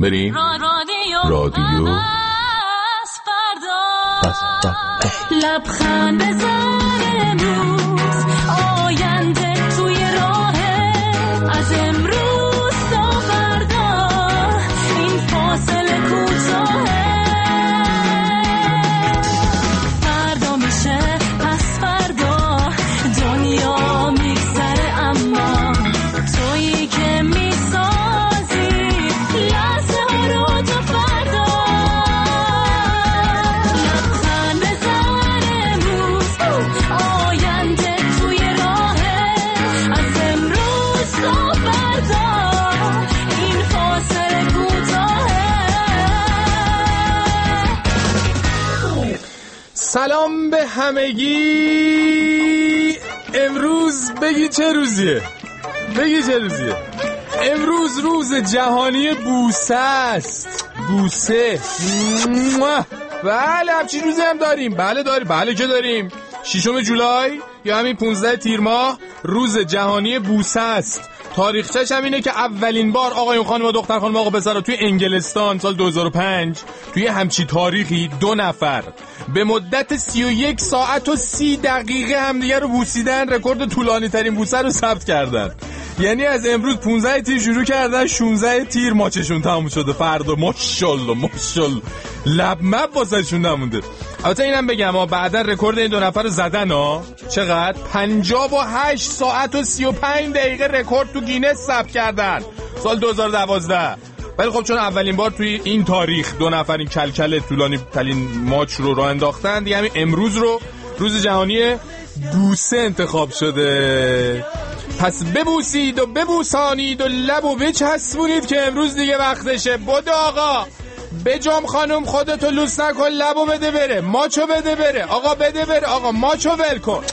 بریم رادیو لبخند بزن امروز، آینده توی راهه، از امروز تا فردا این فاصله کوتاهه، فردا میشه پس فردا دنیا میگذره، اما تویی که میسازی لحظه ها رو تا فردا. لبخند بزن امروز، آینده توی راهه، از امروز تا فردا این فاصله کوتاهه. سلام به همگی. امروز بگی چه روزیه؟ امروز روز جهانی بوسه است. بوسه. بله همچین روزی هم داریم. بله که داریم. 6 جولای یا همین 15 تیر ماه روز جهانی بوسه است. تاریخچه‌ش هم اینه که اولین بار آقایون خانم و دختر خانم آقا پسرا توی انگلستان سال 2005 توی همچی تاریخی 2 نفر به مدت 31 ساعت و 30 دقیقه همدیگه رو بوسیدن، رکورد طولانی ترین بوسه رو ثبت کردن. یعنی از امروز 15 تیر شروع کردن، 16 تیر ماچشون تموم شده. فردا ماشاءالله لب مب واسهشون نمونده. البته اینم بگم بعدا رکورد این 2 نفر رو زدن ها. چقدر؟ 58 ساعت و 35 دقیقه رکورد تو گینس ثبت کردن سال 2012. ولی خب چون اولین بار توی این تاریخ 2 نفر این کلکل طولانی ترین ماچ رو راه انداختن دیگه، همین امروز رو روز جهانی بوسه انتخاب شده. پس ببوسید و ببوسانید و لب و بچسبونید که امروز دیگه وقتشه. بدو آقا، بجام خانم خودتو لوس نکن، لبو بده بره، ماچو بده بره، آقا بده بره، آقا ماچو ول کن،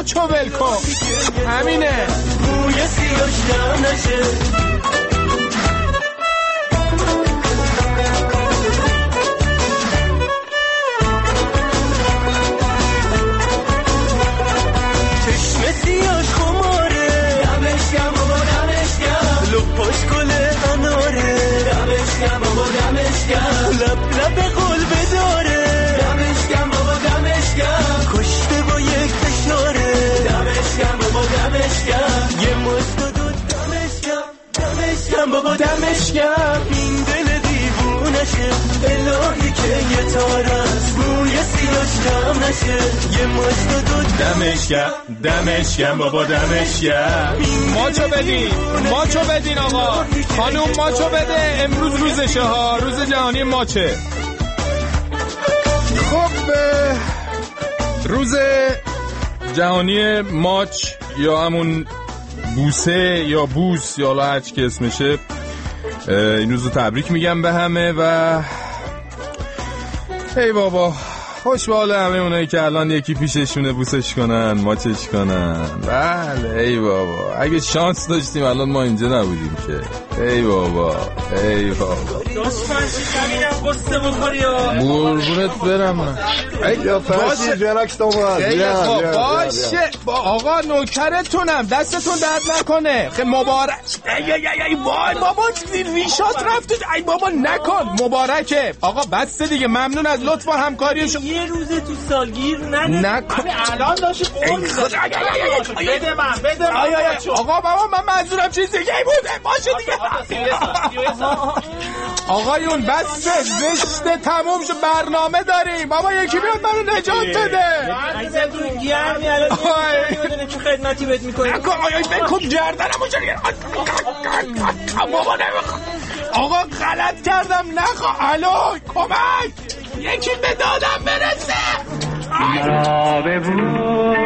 همینه. لب قول بداره، دمش گم بابا دمش گم، کشته با یک فشاره، دمش گم بابا دمش گم، یه مشت دو دمش گم بابا دمش گم، این دل دیوونشه الهی که یه تارست بوی سیاش کم نشه، یه مشت دو دمش گم بابا دمش گم. ماچو بدین آقا خانوم، ماچو بده. امروز روزشه ها، روز جهانی ماچه. خب روز جهانی ماچ یا همون بوسه یا بوس یا هر چی که اسمشه، این روزو تبریک میگم به همه و ای بابا خوش به حال همه اونایی که الان یکی پیششونه بوسش کنن، ماچش کنن. بله ای بابا، اگه شانس داشتیم الان ما اینجا نبودیم که. ای بابا قصه بخوری قربونت برم من. یا فرشی جنکس دومد باشه آقا نوکرتونم، دستتون درد نکنه. خیلی مبارک. ای وای بابا ریشات رفت. ای بابا نکن، مبارکه آقا. بس دیگه، ممنون از لطف و همکاری شما. یه روزه تو سالگیر نکن. الان داشت بده من آقا بابا من منظورم چیز دیگه بوده. باشه دیگه آقایون بس زشته، تموم شد، برنامه داریم بابا. یکی بیاد منو نجات بده. عزیزتون گرمی الان نمیدونه چه خدمتی بهت میکنه. بکن گردنم اونجا بابا. نمیخوام آقا، غلط کردم. الو کمک، یکی به دادم برسه. مرا ببوس،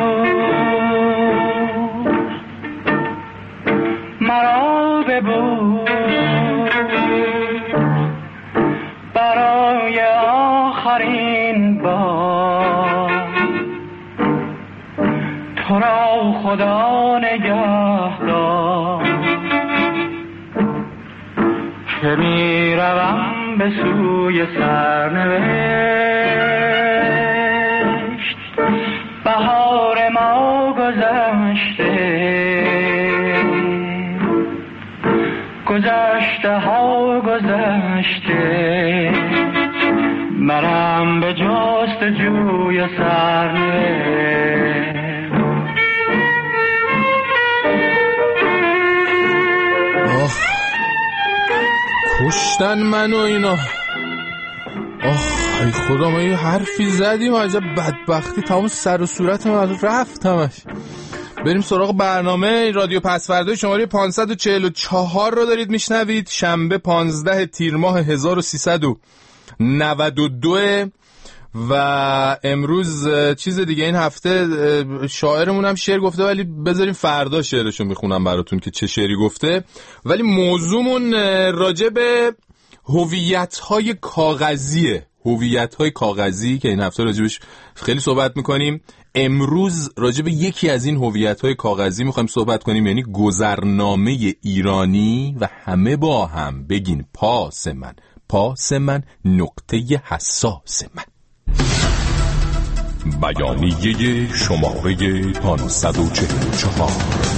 مرا ببوس، برای آخرین بار تو را خدا نگه دار که می روم به سوی سرنوشت. بهار ما گذشته، گذشته ها گذشته، مرم به جستجوی سرنوشت. کشتن منو اینا. ای خدا، ما یه حرفی زدیم عجب بدبختی تمام سر و صورت من رفتمش. بریم سراغ برنامه. رادیو پسوردای شماره 544 رو دارید میشنوید. شنبه 15 تیر ماه 1392 و امروز چیز دیگه این هفته شاعرمون هم شعر گفته، ولی بذاریم فردا شعرشو میخونم براتون که چه شعری گفته. ولی موضوعمون راجع به هویت‌های کاغذیه. هویت‌های کاغذی که این هفته راجبش خیلی صحبت میکنیم. امروز راجع به یکی از این هویت‌های کاغذی میخوایم صحبت کنیم، یعنی گذرنامه ایرانی. و همه با هم بگین پاس من، پاس من، نقطه حساس من. بیانیه شماره 544.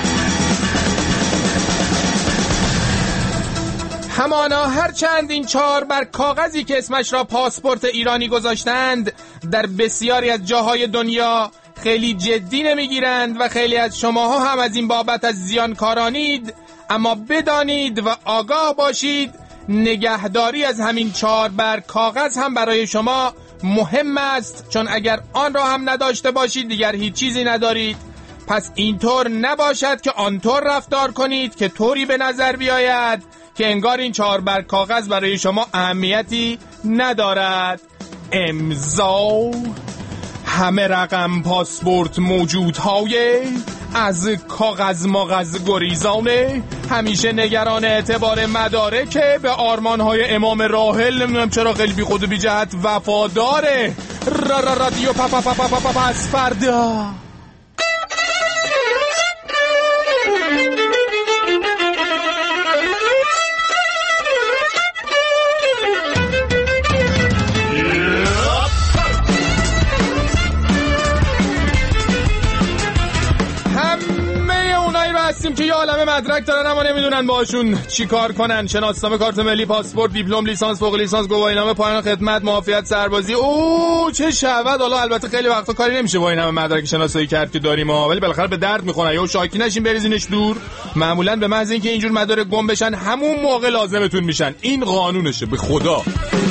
همانا هرچند این چهار بر کاغذی که اسمش را پاسپورت ایرانی گذاشتند در بسیاری از جاهای دنیا خیلی جدی نمیگیرند و خیلی از شماها هم از این بابت از زیانکارانید، اما بدانید و آگاه باشید نگهداری از همین چهار بر کاغذ هم برای شما مهم است، چون اگر آن را هم نداشته باشید دیگر هیچ چیزی ندارید. پس اینطور نباشد که آنطور رفتار کنید که طوری به نظر بیاید که انگار این چهار بر کاغذ برای شما اهمیتی ندارد. امضا همه رقم پاسپورت موجودهای از کاغذ مغز گریزانه، همیشه نگران اعتبار مدارک به آرمانهای امام راحل. نمیدونم چرا خیلی بی خود و بی جهت وفاداره. رادیو پسوردا. هستیم که یه عالمه مدرک دارن اما نمیدونن باشون چی کار کنن. شناسنامه، کارت ملی، پاسپورت، دیپلم، لیسانس، فوق لیسانس، گواهینامه، پایان خدمت، معافیت، سربازی. چه شود. حالا البته خیلی وقتا کاری نمیشه با این همه مدرک شناسایی کرد که داریم ولی بالاخره به درد میخونه. یا شاکی نشین بریزینش دور. معمولا به محض اینکه اینجور مدارک گم بشن همون موقع لازمتون میشن. این قانونشه به خدا.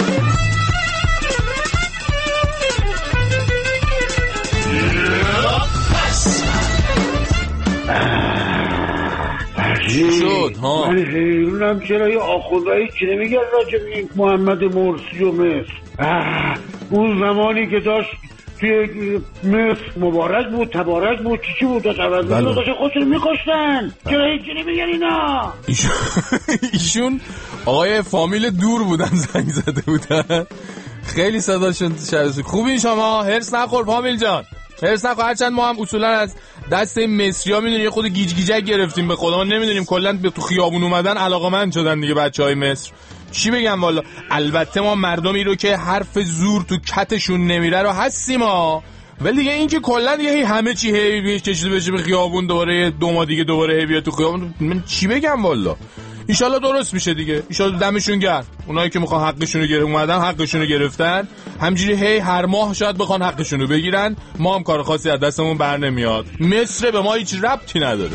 شد ها. من حیرونم چرا یه آخوندهایی چی نمیگن راجع به این محمد مرسی و مصر. اون زمانی که داشت توی مصر مبارک بود، تبارک بود، چی بود، داشت خودشون میکشتن. چرا هیچی نمیگن اینا؟ ایشون آقای فامیل دور بودن، زنگ زده بودن، خیلی صداشون شرسو. خوبی شما؟ هرس نخور فامیل جان، هرس نخور. هرچند ما هم اصولا از دست مصری ها میدونی خود گیج گیجک گرفتیم به خدا، ما نمیدونیم کلا به تو خیابون اومدن علاقمند شدن دیگه بچهای مصر. چی بگم والا. البته ما مردمی رو که حرف زور تو کتشون نمیره رو هستیم ها، ولی دیگه این که کلا دیگه همه چی هی کشیده بشه به خیابون، دوباره 2 ماه دیگه دوباره هی بیا تو خیابون. من چی بگم والا. انشالله درست میشه دیگه، انشالله دمشون گرم. اونایی که میخوان حقشون رو اومدن حقشون رو گرفتن، همجوری هی هر ماه شاید بخوان حقشون رو بگیرن. ما هم کار خاصی از دستمون بر نمیاد. مصر به ما هیچ ربطی نداره.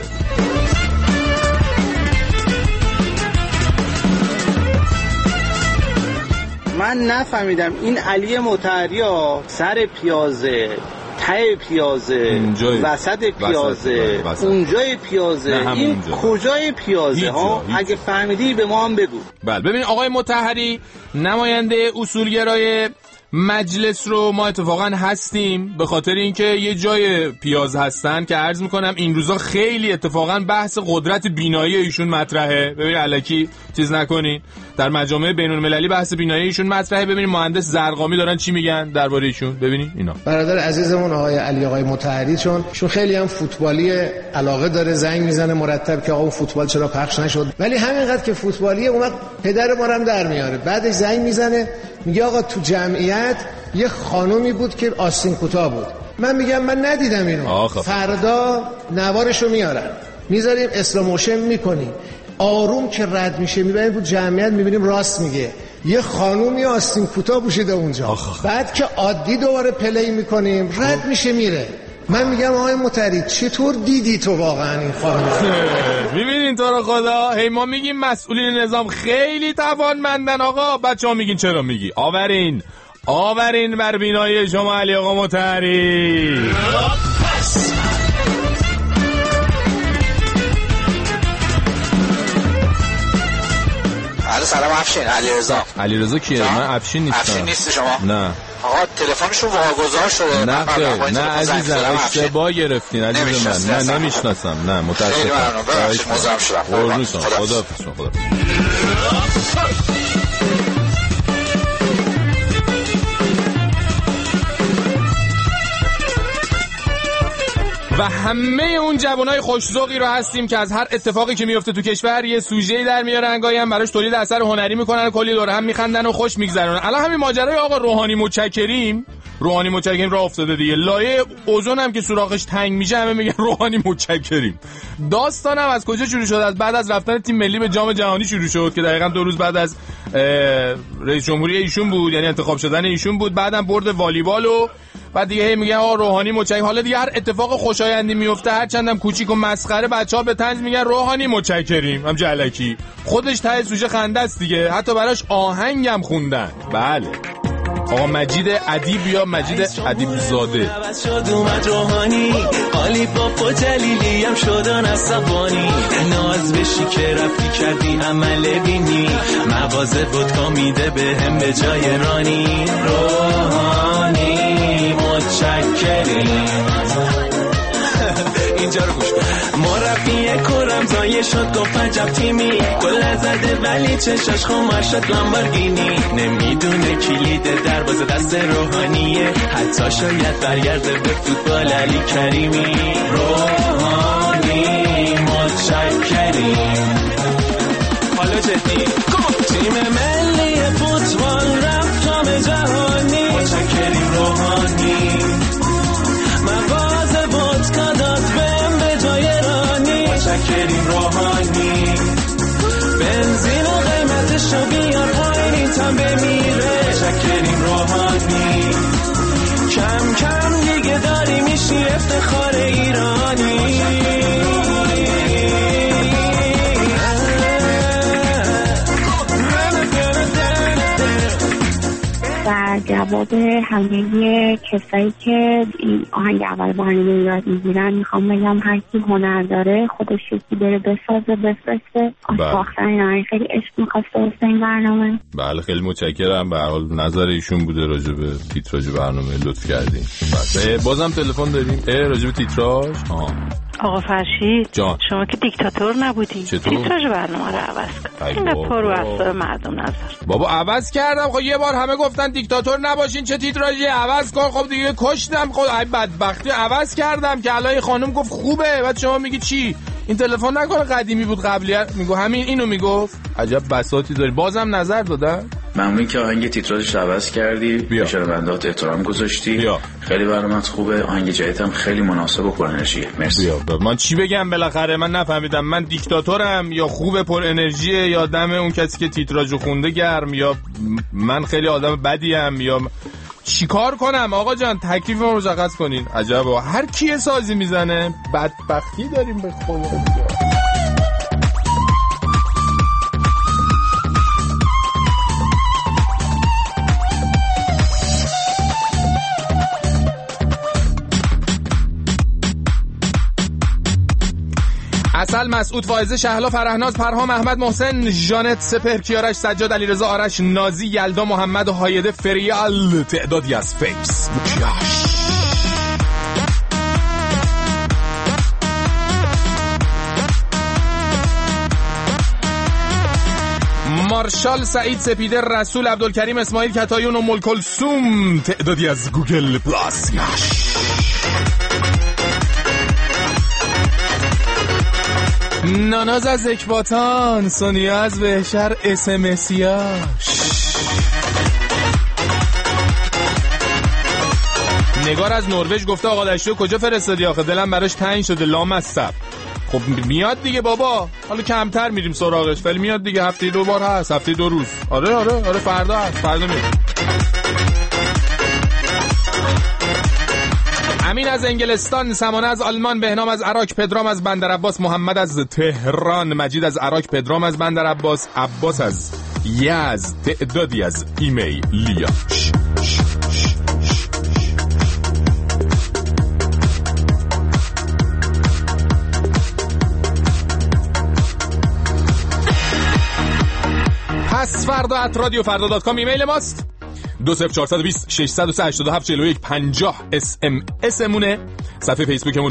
من نفهمیدم این علی مطهری ها سر پیازه، ته پیازه، وسط پیازه، اونجای پیازه، این کجای پیازه ها؟ اگه فهمیدی به ما هم بگو. بله ببین آقای مطهری نماینده اصولگرای مجلس رو ما اتفاقا هستیم به خاطر اینکه یه جای پیاز هستن که عرض میکنم این روزا خیلی اتفاقا بحث قدرت بینایی ایشون مطرحه. ببین الکی چیز نکنین، در مجامع بین‌المللی بحث بینایی ایشون مطرحه. ببینید مهندس زرقامی دارن چی میگن درباره ایشون. ببینید اینا. برادر عزیزمون آقای مطهری چون خیلی هم فوتبالی علاقه داره، زنگ میزنه مرتب که آقا اون فوتبال چرا پخش نشد، ولی همینقدر که فوتبالیه اون وقت پدر ما رو هم در میاره. بعدش زنگ میزنه میگه آقا تو جمعیت یه خانومی بود که آستین کوتاه بود. من میگم من ندیدم اینو. فردا نوارشو میارن، میذاریم اسلو موشن میکنیم، آروم که رد میشه میبینیم تو جمعیت میبینیم راست میگه، یه خانومی آستین کوتاه پوشیده اونجا. بعد که عادی دوباره پلی میکنیم رد میشه میره. من میگم آقای مطهری چطور دیدی تو واقعا این خانم؟ میبینین تو رو خدا، هی ما میگیم مسئولین نظام خیلی توانمندن آقا، بچه‌ها میگین چرا میگی؟ آورین بر بینای شما علی آقا مطهری. سلام افشین. علیرضا کیه؟ من افشین نیستم. افشین نیستی شما؟ نه آقا تلفنشون واگذار شده. نه عزیزم اشتباه گرفتین عزیز من. نه نمیشناسم. نه متاسفم. مزاحم شدم. خدا. و همه اون جوانای خوش‌ذوقی رو هستیم که از هر اتفاقی که میفته تو کشور یه سوژه‌ای در میارن، گاهی هم براش تولید اثر هنری میکنن، کلی دور هم میخندن و خوش میگذرونن. الان همین ماجرای آقا روحانی متشکریم راه افتاده دیگه. لایه اوزون هم که سوراخش تنگ میشه همه میگن روحانی متشکریم. داستانم از کجا شروع شد؟ از بعد از رفتن تیم ملی به جام جهانی شروع شد که دقیقاً 2 روز بعد از رئیس جمهوری ایشون بود، یعنی انتخاب شدن ایشون بود. بعدم برد والیبال و بعد دیگه میگن آقا روحانی متشکریم. حالا دیگه هر اتفاق خوشایندی میفته، هر چندم کوچیک و مسخره، بچه‌ها به طنز میگن روحانی متشکریم. هم جلکی خودش ته سوژه خنده است دیگه. حتی براش آهنگم خوندن. بله آقا مجید ادیب یا مجید ادیب زاده. شد اومد روحانی عالی بابا جلیلی هم شدن عصبانی، ناز بشی که رفتی کردی عمل بینی، مغازه ودکا میده به هم به جای رانی. روحانی متشکریم. اینجا رو گوش کن. مربی کرم زایه شد گفت عجب تیمی، گل زده ولی چشاش خمار شد لامبورگینی، نمیدونه کلید دروازه دست روحانیه، حتی شاید برگرده به فوتبال علی کریمی. روحانی متشکریم. حالا جدی تیم ملی فوتبال رفت جام جهانی، متشکریم روحانی. مغازه ودکا داد به جای رانی، متشکریم روحانی. بنزین و قیمتشو بیار پایین تا بمیره، متشکریم روحانی. کم کم دیگه داری میشی افتخار ایرانی. در جواب همه کسایی که این آهنگ اول برنامه یاد میگیرن میخوام بگم هر کی هنر داره خودش یکی بره بسازه بفرسته. ساختن این خیلی عشق میخواسته واسه این برنامه. بله خیلی متشکرم. به هر حال نظر ایشون بوده راجع به تیتراژ برنامه، لطف کردین. بازم تلفن داریم راجع به تیتراژ. آقا فرشید جان. شما که دیکتاتور نبودی، تیتراژ برنامه رو عوض کن. اینقدر پرو اعصاب مردم نذار. بابا عوض کردم. خب یه بار همه گفتن دیکتاتور نباشین، چه تیتراژی عوض کن. خب دیگه کشتم. خب ای بدبختی عوض کردم که الان خانم گفت خوبه، بعد شما میگی چی؟ این تلفن نکنه قدیمی بود قبلی میگو همین اینو میگفت. عجب بساطی داری. بازم نظر دادن. ممنون که آهنگ تیتراژش عوض کردی، به شنونده‌هات احترام گذاشتی. خیلی برنامه‌ت خوبه، آهنگ جدیدم خیلی مناسب و پر انرژیه. مرسی. من چی بگم بالاخره؟ من نفهمیدم من دیکتاتورم یا خوب پر انرژیه یا دم اون کسی که تیتراژو خونده گرم، یا من خیلی آدم بدیم، یا چیکار کنم؟ آقا جان تکلیف ما رو مشخص کنین. عجبا هر کی سازی میزنه بدبختی داریم به خدا. اصل، مسعود، فائزه، شهلا، فرهناز، پرهام، احمد، محسن، ژانت، سپهر، کیارش، سجاد، علیرضا، آرش، نازی، یلدا، محمد و هایده، فریال، تعدادی از فیس مارشال، سعید، سپیده، رسول، عبدالکریم، اسماعیل، کتایون و ملکلسوم، تعدادی از گوگل پلاس. ناناز از اکباتان، سونیا از بهشر، اسمسیاش. نگار از نروژ گفته آقا دشتو کجا فرستادی آخه؟ دلم براش تنگ شده لامصب. خب میاد دیگه بابا، حالا کمتر میریم سراغش ولی میاد دیگه، هفته 2 بار هست، هفته 2 روز. آره فردا هست، فردا میاد. امین از انگلستان، سمانه از آلمان، بهنام از عراق، پدرام از بندر عباس، محمد از تهران، مجید از عراق، پدرام از بندر عباس، عباس از یزد، تعدادی از ایمیلیا. پس فردا @radiofarda.com ایمیل ماست. 20420 637 41 50 SMS مونه. صفحه فیسبوکمون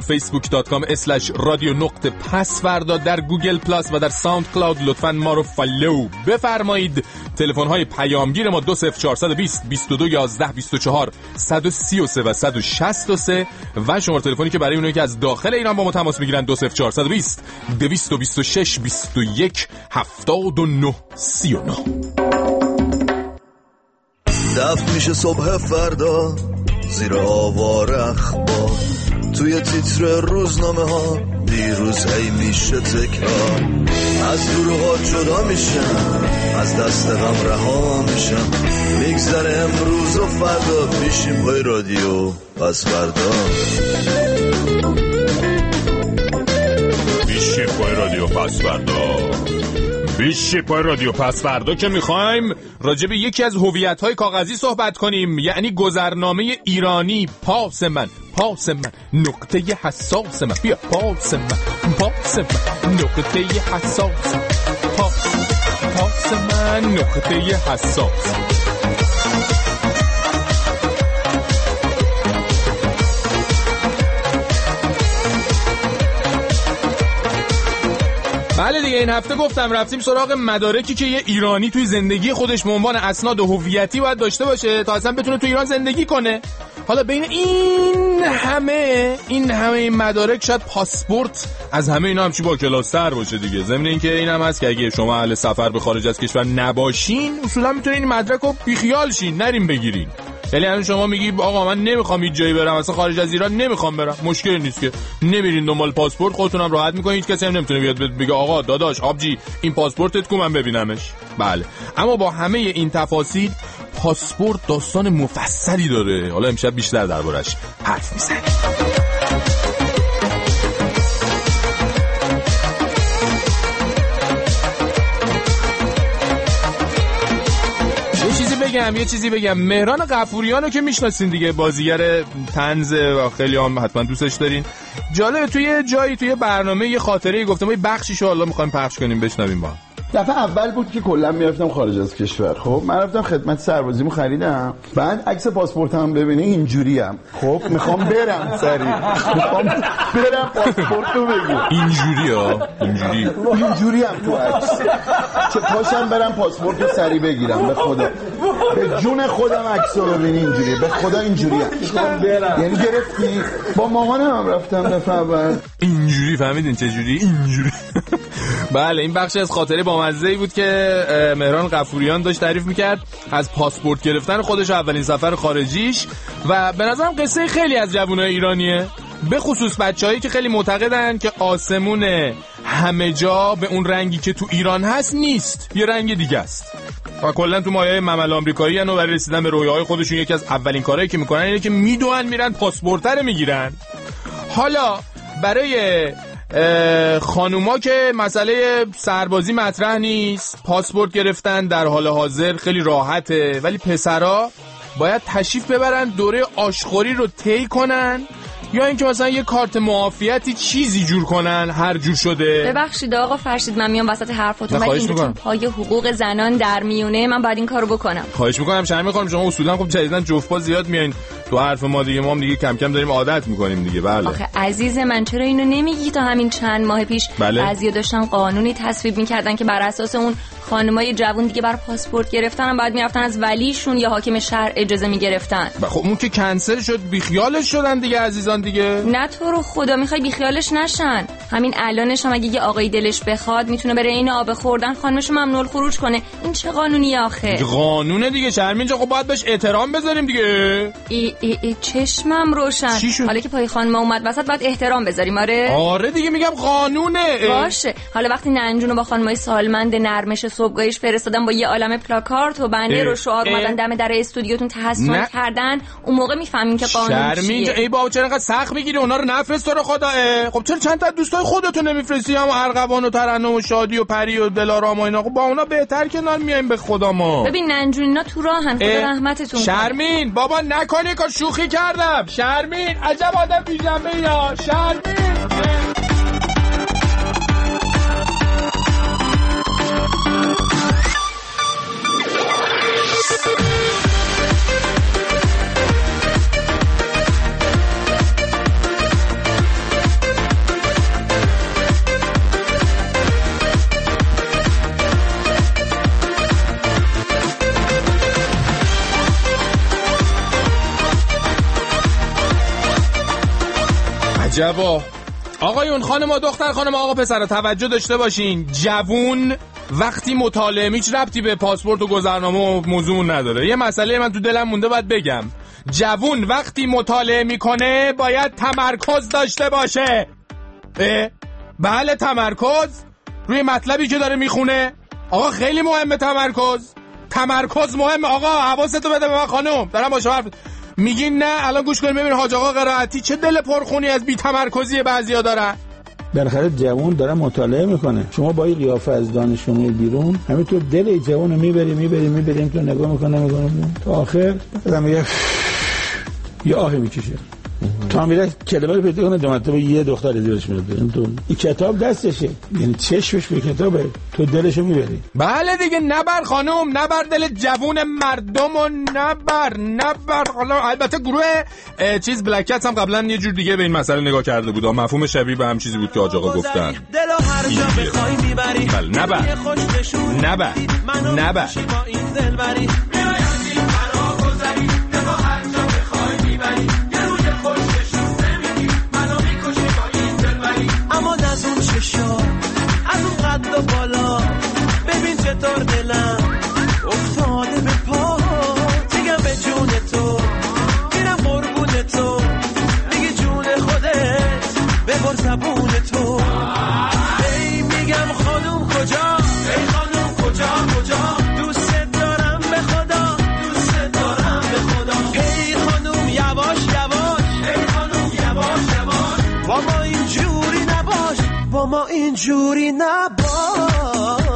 facebook.com/radio.pasfarda. در گوگل پلاس و در ساوند کلاود لطفاً ما رو فالو بفرمایید. تلفن های پیامگیر ما 20420 22 11 24 133 و 163 و شماره تلفنی که برای اونایی که از داخل ایران با ما تماس میگیرن 20420 226 21 79 39. دفع میشه صبح فردا زیر آوار اخبار، توی تیتر روزنامه ها دیروز هی میشه تکرار، از دروغات جدا میشم، از دست غم رها میشم، میگذره امروز و فردا میشیم پای رادیو پس فردا، میشیم پای رادیو پس فردا، بیشی پای رادیو پس فردا که میخوایم راجع به یکی از هویت‌های کاغذی صحبت کنیم، یعنی گذرنامه ایرانی. پاس من نقطه حساس من، بیا پاس من نقطه حساس، پاس من نقطه حساس. بله دیگه، این هفته گفتم رفتیم سراغ مدارکی که یه ایرانی توی زندگی خودش به عنوان اسناد هویتی باید داشته باشه تا اصلا بتونه توی ایران زندگی کنه. حالا بین این همه مدارک شاید پاسپورت از همه اینا هم چی با کلاستر باشه دیگه. ضمن این که اینم هست که اگه شما اهل سفر به خارج از کشور نباشین اصولا میتونین این مدرک رو بیخیال شین، نریم بگیرین. یعنی الان شما میگی آقا من نمیخوام هیچ جایی برم، اصلا خارج از ایران نمیخوام برم، مشکلی نیست که نمیرین دنبال پاسپورت، خودتونم راحت میکنین، هیچ کسی هم نمیتونه بیاد بگه آقا داداش آبجی این پاسپورتت کو من ببینمش. بله، اما با همه این تفاصیل پاسپورت داستان مفصلی داره. حالا امشب بیشتر دربارش حرف میزنیم. یه چیزی بگم مهران غفوریانو که میشناسین دیگه، بازیگر طنز و خیلی هم حتما دوستش دارین. جالبه توی جایی توی برنامه یه خاطره گفتم، یه بخشیشو حالا میخوایم پخش کنیم بشنویم. با دفعه اول بود که کلا میرفتم خارج از کشور. خب من رفتم خدمت سربازیمو خریدم، بعد عکس پاسپورتم ببینی اینجوریم. خب میخوام برم سریع، میخوام برم پاسپورتو بگیر. اینجوریم تو عکس، چه پاشم برم پاسپورتو سریع بگیرم. به خدا به جون خودم عکسو ببینی اینجوریه، به خدا اینجوریم. یعنی گرفتی؟ با مامانم رفتم دفعه اول اینجوری. فهمیدین چه جوری اینجوری؟ بله، این بخشی از خاطره با مزه‌ای بود که مهران غفوریان داشت تعریف میکرد از پاسپورت گرفتن خودش اولین سفر خارجیش و به نظرم قصه خیلی از جوانای ایرانیه، به خصوص بچه‌هایی که خیلی معتقدن که آسمون همه جا به اون رنگی که تو ایران هست نیست، یه رنگ دیگه است و کلا تو مایه‌های ممل آمریکایی ان و برای رسیدن به رویاهای خودشون یکی از اولین کارهایی که میکنن اینه که میدوئن میرن پاسپورت رو میگیرن. حالا برای خانوما که مسئله سربازی مطرح نیست، پاسپورت گرفتن در حال حاضر خیلی راحته، ولی پسرا باید تشریف ببرن دوره آشخوری رو طی کنن یا اینکه مثلا یه کارت معافیتی چیزی جور کنن هر جور شده. ببخشید آقا فرشید من میام وسط حرفاتون، ولی این چون پای حقوق زنان در میونه من باید این کارو بکنم. خواهش میکنم. شرم میکنم شما اصولا خب جدیدن جفت‌پا زیاد میایین تو حرف ما دیگه، ما هم دیگه کم کم داریم عادت میکنیم دیگه. بله آخه عزیز من چرا اینو نمیگی؟ تا همین چند ماه پیش بعضیا داشتن قانونی تصویب میکردن که بر اساس اون خانمای جوون دیگه بر پاسپورت گرفتن هم بعد میرفتن از ولیشون یا حاکم شهر اجازه میگرفتن. خب اون که کنسل شد، بیخیالش شدن دیگه عزیزان دیگه. نه تو رو خدا میخوای بیخیالش نشن؟ همین الانش هم اگه یه آقای دلش بخواد میتونه بره این آب خوردن خانمشو ممنوع الخروج کنه. این چه قانونیه آخه؟ قانونه دیگه شرمین جان، خب باید بهش احترام بذاریم دیگه. ای چشمم روشن. حالا که پای خانم اومد وسط باید احترام بذاریم. آره دیگه میگم قانونه. باشه. حالا وقتی ننجونو با خانمای سالمند نرمش صبحگاهیش فرستادن با یه عالمه پلاکارد و بنر و شعار اومدن دم در استودیوتون تحسن کردن، اون موقع میفهمین که قانون چیه. ای بابا چرا انقدر سخت میگیری؟ اونا رو نفرست تو رو خدا. خب چرا چند تا دوستای خودتون نمیفرستی؟ هم ارغوان و ترنم و شادی و پری و دلارام و اینا. خب با اونا بهتر کنار میایم به خدا ما. ببین ننجونینا تو راهن، خدا رحمتتون کنه. شرمین بابا نکنی که شوخی کردم. شرمین عجب آدم بی‌جنبه یا شرمین. عجبا. آقایون، خانم و دختر خانم آقا پسر توجه داشته باشین. جوون وقتی مطالعه هیچ ربطی به پاسپورت و گذرنامه و موضوع نداره. یه مسئله من تو دلم مونده باید بگم. جوون وقتی مطالعه میکنه باید تمرکز داشته باشه. بله تمرکز روی مطلبی که داره میخونه. آقا خیلی مهمه تمرکز مهمه. آقا حواستو بده به من خانم، دارم با شما حرف میگین. نه الان گوش کنیم ببین حاج آقا قرائتی چه دل پرخونی از بی تمرکزی بعضیا دارن. بالاخره جوان داره مطالعه میکنه. شما با این قیافه از دانشجوی بیرون همینطور دل جوانو میبری تو نگاه میکنه تا آخر بعد میگه یه آهی میکشه تا میره کلمه رو پیدا کنه. دو مرتبه یه دختر زیرش میاد. این کتاب دستشه، یعنی چشمش به کتابه، تو دلشو میبری. بله دیگه، نبر خانم، نبر دل جوون مردم و نبر. حالا البته گروه چیز بلک کتس هم قبلا یه جور دیگه به این مسئله نگاه کرده بود. مفهوم شبیه به هم چیزی بود که آقا گفتن. دلو هر جا بخوای میبری. بله نبر. اما از اون چشا، از اون قد و بالا، ببین چطور دلم افتاده به پا. میگم به جون تو، میرم قربون تو، میگی جون خودت ببر زبون تو. ای میگم خانوم کجا، ای خانوم کجا دوست دارم به خدا، ای خانوم یواش ای خانوم یواش با ما اینجوری نباش.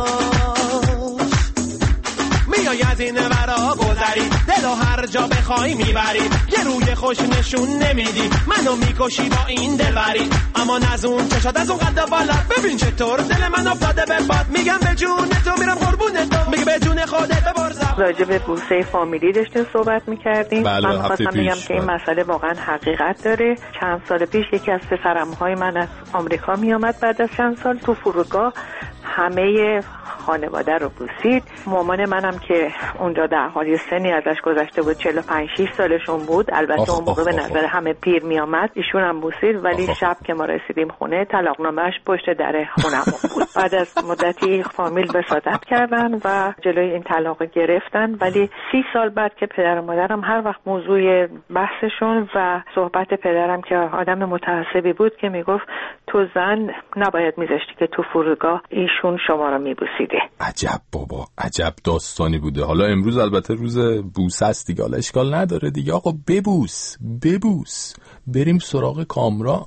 میای از این ورا گذری، دلو هر جا بخوای میبری. یه روی خوش نشون نمیدی، منو میکشی با این دلبری. اما نزون چشات از اون قد بالا، ببین چطور دل من افتاده به باد. میگم به جون تو، میرم قربون تو، میگه به جون خودت ببرزم. راجع به بورس فامیلی داشتیم صحبت میکردیم. من خواستم بگم که این مسئله واقعا حقیقت داره. چند سال پیش یکی از پسرمهای من از آمریکا میامد. بعد از چند سال تو فرودگاه همه خانواده رو بوسید. مامان منم که اونجا در حالی سنی ازش گذشته بود، 45-6 سالشون بود. البته اون موقع به نظر همه پیر میامد، ایشون هم بوسید. ولی شب که ما رسیدیم خونه، طلاقنامه‌اش پشت در خونمون بود. بعد از مدتی فامیل وساطت کردن و جلوی این طلاق گرفتن. ولی 30 سال بعد که پدر و مادرم هر وقت موضوع بحثشون و صحبت پدرم که آدم متعصبی بود که میگفت تو زن نباید میذاشتی که تو فرودگاه ایشون شما رو میبوسیده. عجب بابا، عجب داستانی بوده. حالا امروز البته روز بوس است دیگه، حالا اشکال نداره دیگه. آقا ببوس. بریم سراغ کامران.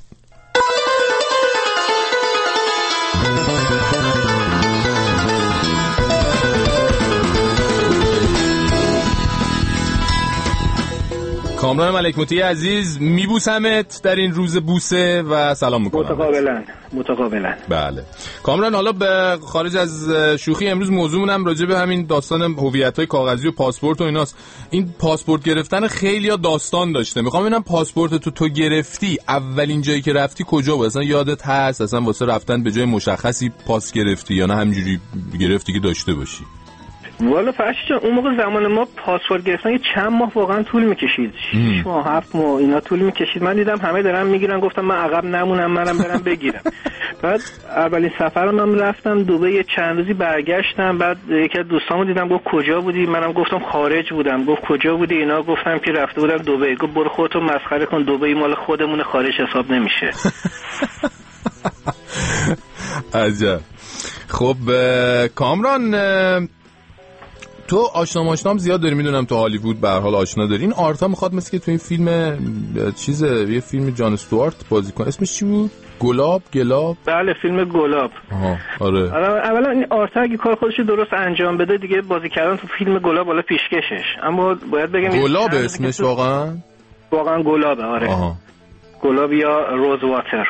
کامران ملک موتی عزیز، میبوسمت در این روز بوسه و سلام میکنم. متقابلا. بله کامران، حالا به خارج از شوخی امروز موضوعمون هم راجع به همین داستان هویت‌های کاغذی و پاسپورت و ایناست. این پاسپورت گرفتن خیلی‌ها داستان داشته. میخوام ببینم پاسپورت تو گرفتی، اولین جایی که رفتی کجا بود؟ اصلا یادت هست اصلا واسه رفتن به جای مشخصی پاس گرفتی یا نه همینجوری گرفتی که داشته باشی؟ والا فرشی جان اون موقع زمان ما پاسپورت گرفتن یه چند ماه واقعا طول میکشید، 6 ماه 7 ماه اینا طول میکشید. من دیدم همه دارن میگیرن، گفتم من عقب نمونم، منم برم بگیرم. بعد اولین سفرم من رفتم دبی، یه چند روزی برگشتم. بعد یکی از دوستامو دیدم گفت کجا بودی؟ منم گفتم خارج بودم. گفت کجا بودی؟ اینا گفتم که رفته بودم دبی. گفت برو خودتو مسخره کن، دبی مال خودمون، خارج حساب نمیشه. عجب. خب کامران تو آشنام زیاد داری، میدونم تو هالیوود به هر حال آشنا داری. این آرتا میخواد مثل که تو این فیلم یه فیلم جان استوارت بازی کنه، اسمش چی بود؟ گلاب. بله فیلم گلاب. آره. اولا این آرتا اگه کار خودش درست انجام بده دیگه بازی کردن تو فیلم گلاب والا پیشکشش. اما باید بگم گلاب اسمش واقعا گلابه. آره. گلاب یا روز واتر.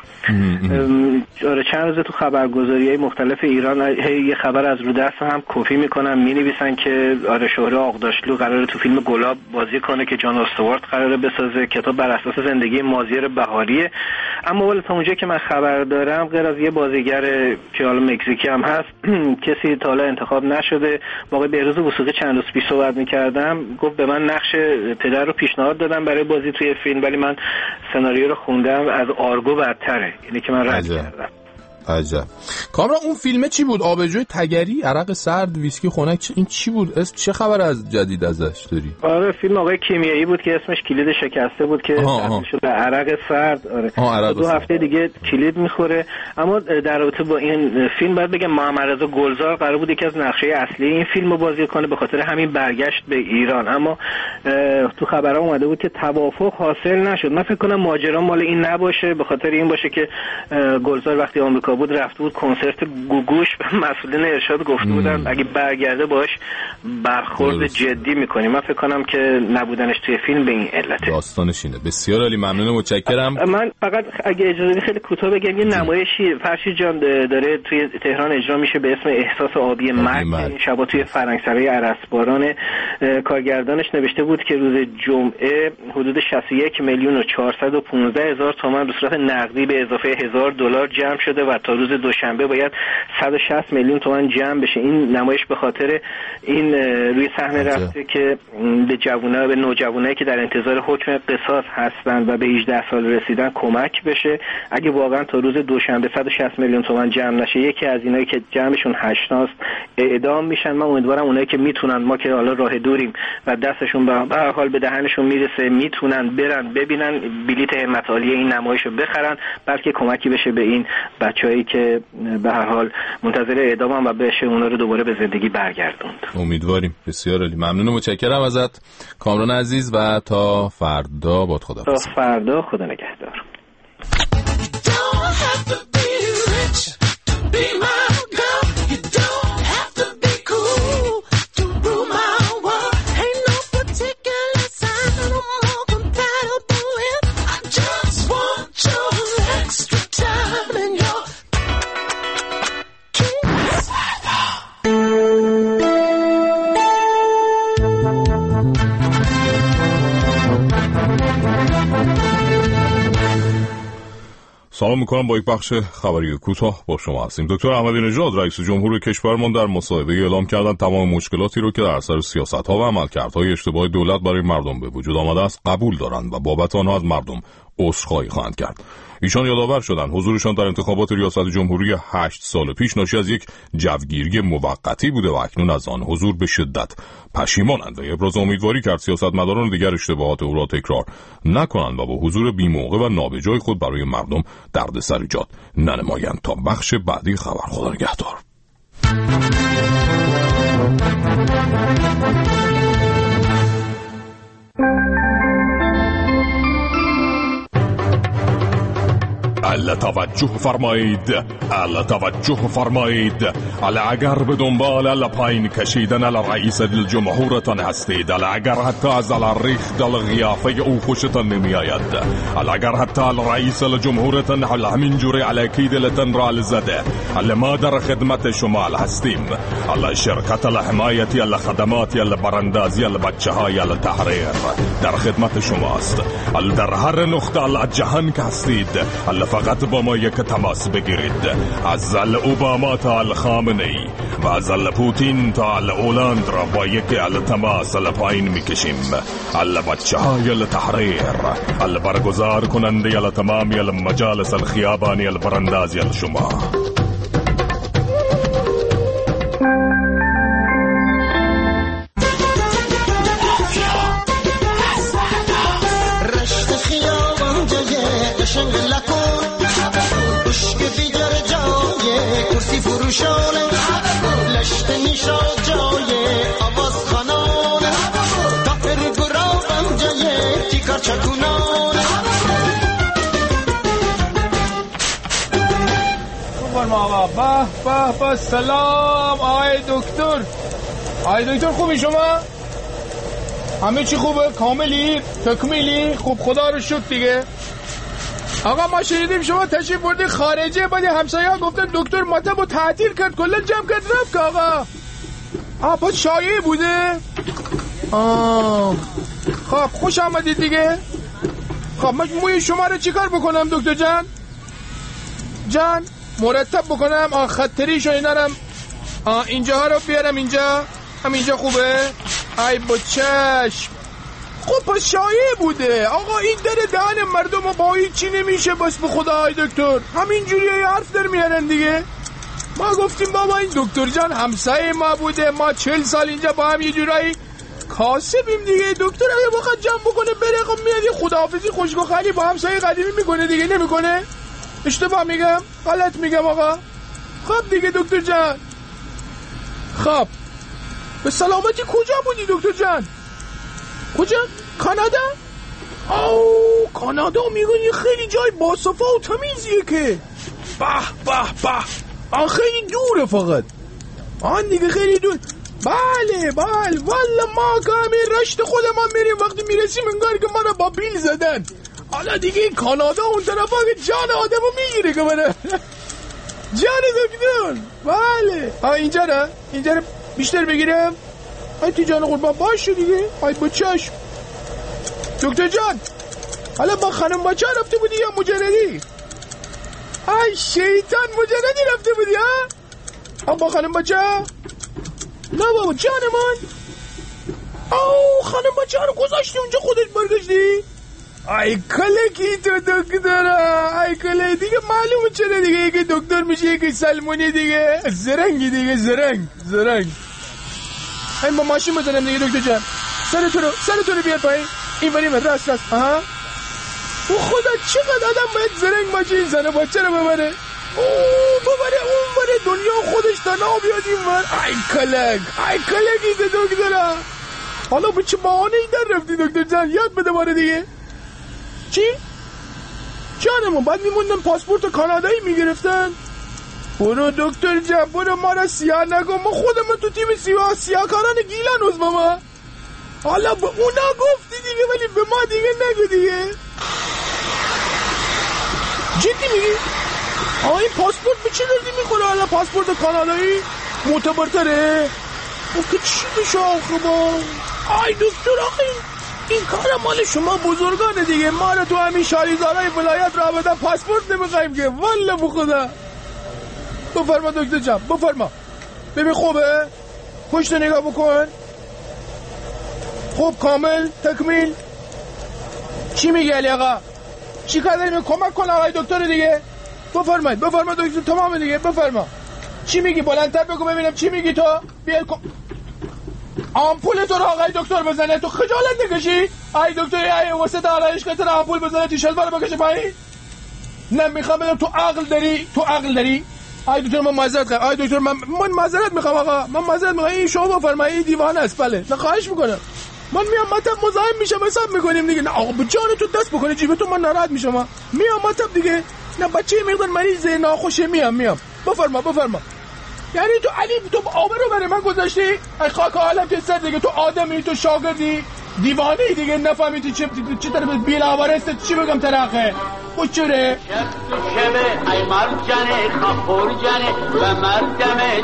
آره چند روز تو خبرگزاری‌های مختلف ایران یه خبر از رو دست هم کپی میکنن، مینویسن که آره شهره آقداشلو قراره تو فیلم گلاب بازی کنه که جان استوارت قراره بسازه. کتاب بر اساس زندگی مازیار بهاریه. اما ولی تا اونجایی که من خبر دارم غیر از یه بازیگر که حالا مکزیکی هم هست کسی تا حالا انتخاب نشده. واقعا بهروز وثوقی چند روز پیش صحبت می‌کردم، گفت به من نقش پدر رو پیشنهاد دادن برای بازی توی فیلم، ولی من سناریو رو خوندم، از آرگو بدتره، اینی که من رد کردم. عجب. کامران اون فیلمه چی بود؟ آبجوی تگری، عرق سرد، ویسکی خنک، این چی بود؟ چه خبر از جدید ازش داری؟ آره فیلم آقای کیمیایی بود که اسمش کلید شکسته بود که تبدیل به عرق سرد. آره 2 هفته دیگه کلید میخوره. اما در رابطه با این فیلم باید بگم محمد رضا گلزار قرار بود یکی از نقشه اصلی این فیلم رو بازی کنه، به خاطر همین برگشت به ایران. اما تو خبرها اومده بود که توافق حاصل نشد. من فکر کنم ماجرا مال این نباشه، به خاطر این باشه که گلزار وقتی آمریکا بود رفته بود کنسرت گوگوش، مسئولین ارشاد گفته بودن اگه برگرده باش برخورد جدی میکنیم. من فکر کنم که نبودنش توی فیلم به این علته. داستانش اینه. بسیار عالی، ممنونم، متشکرم. من فقط اگه اجازه خیلی کوتاه بگم، یه نمایشی فرشید جان داره توی تهران اجرا میشه به اسم احساس آبی مرگ. این شبا توی فرنگسرای عرسباران. کارگردانش نوشته بود که روز جمعه حدود 61,415,000 تومان به صورت نقدی به اضافه $1,000 جمع شده و تا روز دوشنبه باید 160 میلیون تومان جمع بشه. این نمایش به خاطر این روی صحنه رفته که به نوجوانایی که در انتظار حکم قصاص هستند و به 18 سال رسیدن کمک بشه. اگه واقعا تا روز دوشنبه 160 میلیون تومان جمع نشه، یکی از اینایی که جمعشون 8 تاست اعدام میشن. من امیدوارم اونایی که میتونن، ما که حالا راه دوریم و دستشون به هر حال به دهنشون میرسه، میتونن برن ببینن، بلیت همت عالی این نمایشو بخرن، بلکه کمکی بشه به این بچه‌ای که به هر حال منتظر اعدامن و بشه اونا رو دوباره به زندگی برگردوند. امیدواریم. بسیار عالی، ممنونم، متشکرم ازت کامران عزیز و تا فردا باد خدا. تا فردا، خدا نگهدار. سلام میکنم، با یک بخش خبری کوتاه با شما هستیم. دکتر احمدی نژاد رئیس جمهور کشورمان در مصاحبه اعلام کردند تمام مشکلاتی رو که در اثر سیاست‌ها و عملکردهای اشتباه دولت برای مردم به وجود آمده است قبول دارند و بابت آنها از مردم عذرخواهی خواهند کرد. ایشان یادآور شدند حضورشان در انتخابات ریاست جمهوری 8 سال پیش ناشی از یک جوگیری موقتی بوده و اکنون از آن حضور به شدت پشیمانند و ابراز امیدواری کرد سیاستمداران دیگر اشتباهات او را تکرار نکنند و با حضور بی‌موقع و نابجای خود برای مردم دردسر ایجاد ننمایند. تا بخش بعدی خبر، خدا نگهدار. الا توجه فرمایید اگر به دنبال الا پایین کشیدن الا رئیس الجمهورتان هستید، اگر حتی از الا ریخت الغیافه او خوشتان نمی آید، اگر حتی رئیس الجمهورتان همین جوری علاکی دلتان را زده، ما در خدمت شما هستیم. شرکت الحمایتی الخدماتی البراندازی البچه های التحریر در خدمت شماست. در هر نقطه جهان که هستید، فقط با ما یک تماس بگیرید. از اوباما تا الخامنه‌ای و از پوتین تا اولند را با یک تماس پایین میکشیم. بچه های تحریر، برگزار کننده تمامی مجالس الخیابانی براندازی شما. با سلام آقای دکتر. آقای دکتر خوبی شما؟ همه چی خوبه؟ کاملی؟ تکمیلی؟ خوب خدا رو شکر دیگه. آقا ما شنیدیم شما تشریف بردی خارجه، بعد همسایه ها گفتن دکتر مطب رو تعطیل کرد، کلا جمع کرد رفت. آقا پس شایعه بوده؟ خب خوش آمدید دیگه. خب من موی شما رو چیکار بکنم دکتر جان؟ مرتب بکنم خطریش و اینارم اینجاها رو بیارم اینجا؟ همینجا خوبه؟ ای با چشم. خب پس شایعه بوده. آقا این در دهن مردم و با هیچی نمیشه. بس به خدا ای دکتر همینجوری حرف در میارن دیگه. ما گفتیم بابا این دکتر جان همسایه ما بوده، ما 40 سال اینجا با هم یه جورایی کاسبیم دیگه. دکتر اگه بخواد جمع بکنه بره خب میاد یه خداحافظی خوشگو خالی با همسایه قدیمی میکنه دیگه. نمیکنه؟ اشتباه میگم؟ غلط میگم آقا؟ خب دیگه دکتر جان. خب به سلامتی کجا بودی دکتر جان؟ کجا؟ کانادا؟ کانادا میگونی خیلی جای باصفا و تمیزیه که. به خیلی دوره فقط. دیگه خیلی دور. بله والا ما که همین رشت خود ما میریم وقتی میرسیم انگار که ما رو با بیل زدن. حالا دیگه این کانادا اون طرفا که جان آدمو میگیره که منه. جان دکتر. بله اینجا رو بیشتر بگیرم. تو جان قربان باشه دیگه. با چشم. دکتر جان حالا با خانم بچه رفته بودی یا مجردی؟ شیطان مجردی رفته بودی ها؟ با خانم بچه؟ نه بابا جان من. خانم بچه رو گذاشتی اونجا خودت برگشتی؟ کلکی تو دکتره. کله دیگه معلومه چرا دیگه یکی دکتر میشه یکی سلمونی دیگه. زرنگی دیگه. زرنگ. این با ماشین بزنم دیگه دکتر جان. سر تو رو بیار پایین. این بریم راست. او خدا چقدر آدم باید زرنگ ماشین زنه بچه رو ببره. ببره اون بره دنیا خودش تنها بیاد این بر. کلکی تو دکتره. حالا به چه بهانه ای در رفتی دکتر جان؟ یاد بده باره دیگه. چی؟ جانمون بعد میموندن پاسپورت کانادایی میگرفتن. برو دکتر جان برو، ما را سیاه نگو. ما خودمون تو تیم سیاهکاران گیلان عضو ما. حالا به اونا گفتی دیگه ولی به ما دیگه نگو دیگه. جدی میگی؟ این پاسپورت به چه دردی میخوره؟ حالا پاسپورت کانادایی معتبرتره؟ که چی بشه آخه با؟ دکتر آخه این کار مال شما بزرگانه دیگه. ما رو تو همین شاریزارای ولایت را بدن پاسپورت نمیخوایم که. والله بخدا. بفرما دکتر جان بفرما. ببین خوبه؟ پشت نگاه بکن. خوب کامل تکمیل. چی میگی علی آقا؟ چی کار داریم؟ کمک کن آقای دکتر دیگه. بفرمایید دکتر تمام دیگه. بفرما. چی میگی؟ بلندتر بگو ببینم چی میگی تو. بیل کن آمپول تو رو آقای دکتر بزنه. تو خجالت نکشی؟ آقای دکتر ای وسط آرایش که تو آمپول بزنه تی شلوار بکشه پایین. نه میخوام بدم تو عقل داری. آقای دکتر من معذرت میخوام. آقای دکتر من معذرت میخوام آقا. من معذرت میخوام. این شما بفرمایید دیوانه است. بله نه خواهش میکنم. من میام مطب مزاحم میشم حساب میکنیم دیگه. نه آقا به جان تو دست بکنی جیب تو من ناراحت میشم. میام مطب دیگه. نه بچه مقدار مریض ناخوشه میام. بفرما. یعنی تو علی تو آبرو برای من گذاشتی؟ ای خاک عالم که سر دیگه. تو آدمی تو شاگردی دیوانه‌ای دیگه. نفهمیدی چه طرف بیل آوارسته چی بگم ترخه خوچوره شبه ای مرجانه خاپور جانه و مردمه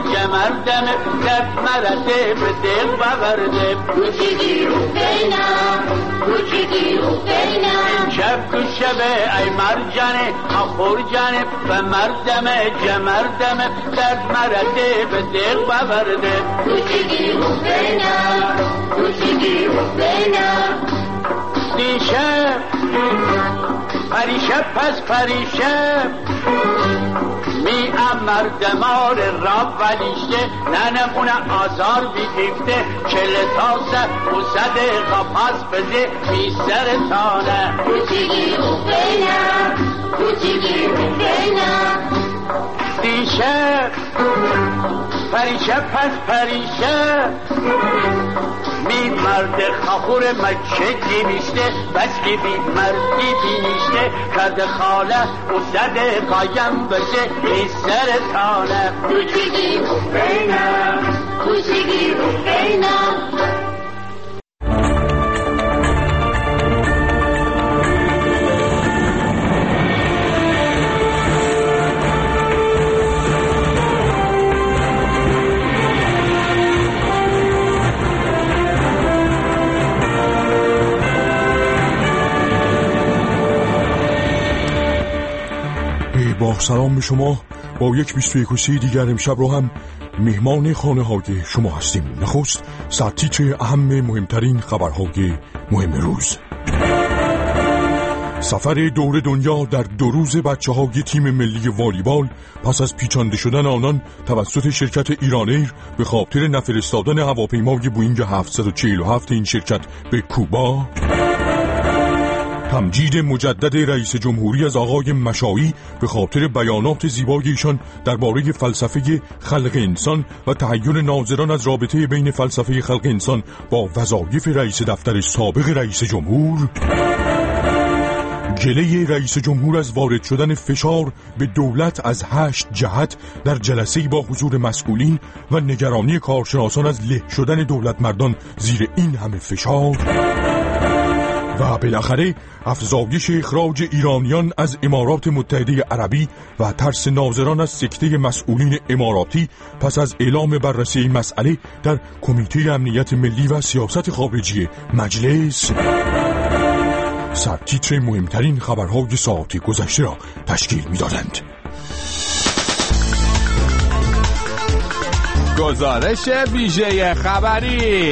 جمردمه درد مرده به دل بورده کوچی دیرو بینم کوچیکی و بینم شب تو شبه ای مرجانه آخور جانه و مردمه جمردمه درد مرده به دق ببرده کوچیکی و بینم کوچیکی و بینم دیشب پریشب پس پریشب می مردمار را ولیشته ننم اون آزار بیدیفته چل تا سر و صده پس بده می سرطانه کوچیکی و بینم کوچیکی و بینم دیشب پریشب پس پریشب می مرد خاخور مچه دیمیشته بس که بی مردی بینیشته کرده خاله و زده قایم بشه می سرطانه کوچیکی و بینم کوچیکی و بینم با سلام به شما، با یک 21 دیگر امشب رو هم مهمان خانه های شما هستیم. نخست سرتیتر اهم مهمترین خبرهای مهم روز. سفر دور دنیا در 2 روز بچه‌های تیم ملی والیبال پس از پیچانده شدن آنان توسط شرکت ایرانایر به خاطر نفرستادن هواپیمای بوئینگ 747 این شرکت به کوبا. تمجید مجدد رئیس جمهوری از آقای مشایی به خاطر بیانات زیبای ایشان درباره فلسفه خلق انسان و تحیل ناظران از رابطه بین فلسفه خلق انسان با وظایف رئیس دفتر سابق رئیس جمهور. گله رئیس جمهور از وارد شدن فشار به دولت از 8 جهت در جلسه‌ای با حضور مسئولین و نگرانی کارشناسان از له شدن دولت مردان زیر این همه فشار. و بالاخره افزایش اخراج ایرانیان از امارات متحده عربی و ترس ناظران از سکته مسئولین اماراتی پس از اعلام بررسی این مسئله در کمیته امنیت ملی و سیاست خارجی مجلس. سرتیتر مهمترین خبرهای ساعت گذشته را تشکیل می‌دادند. گزارش ویژه خبری.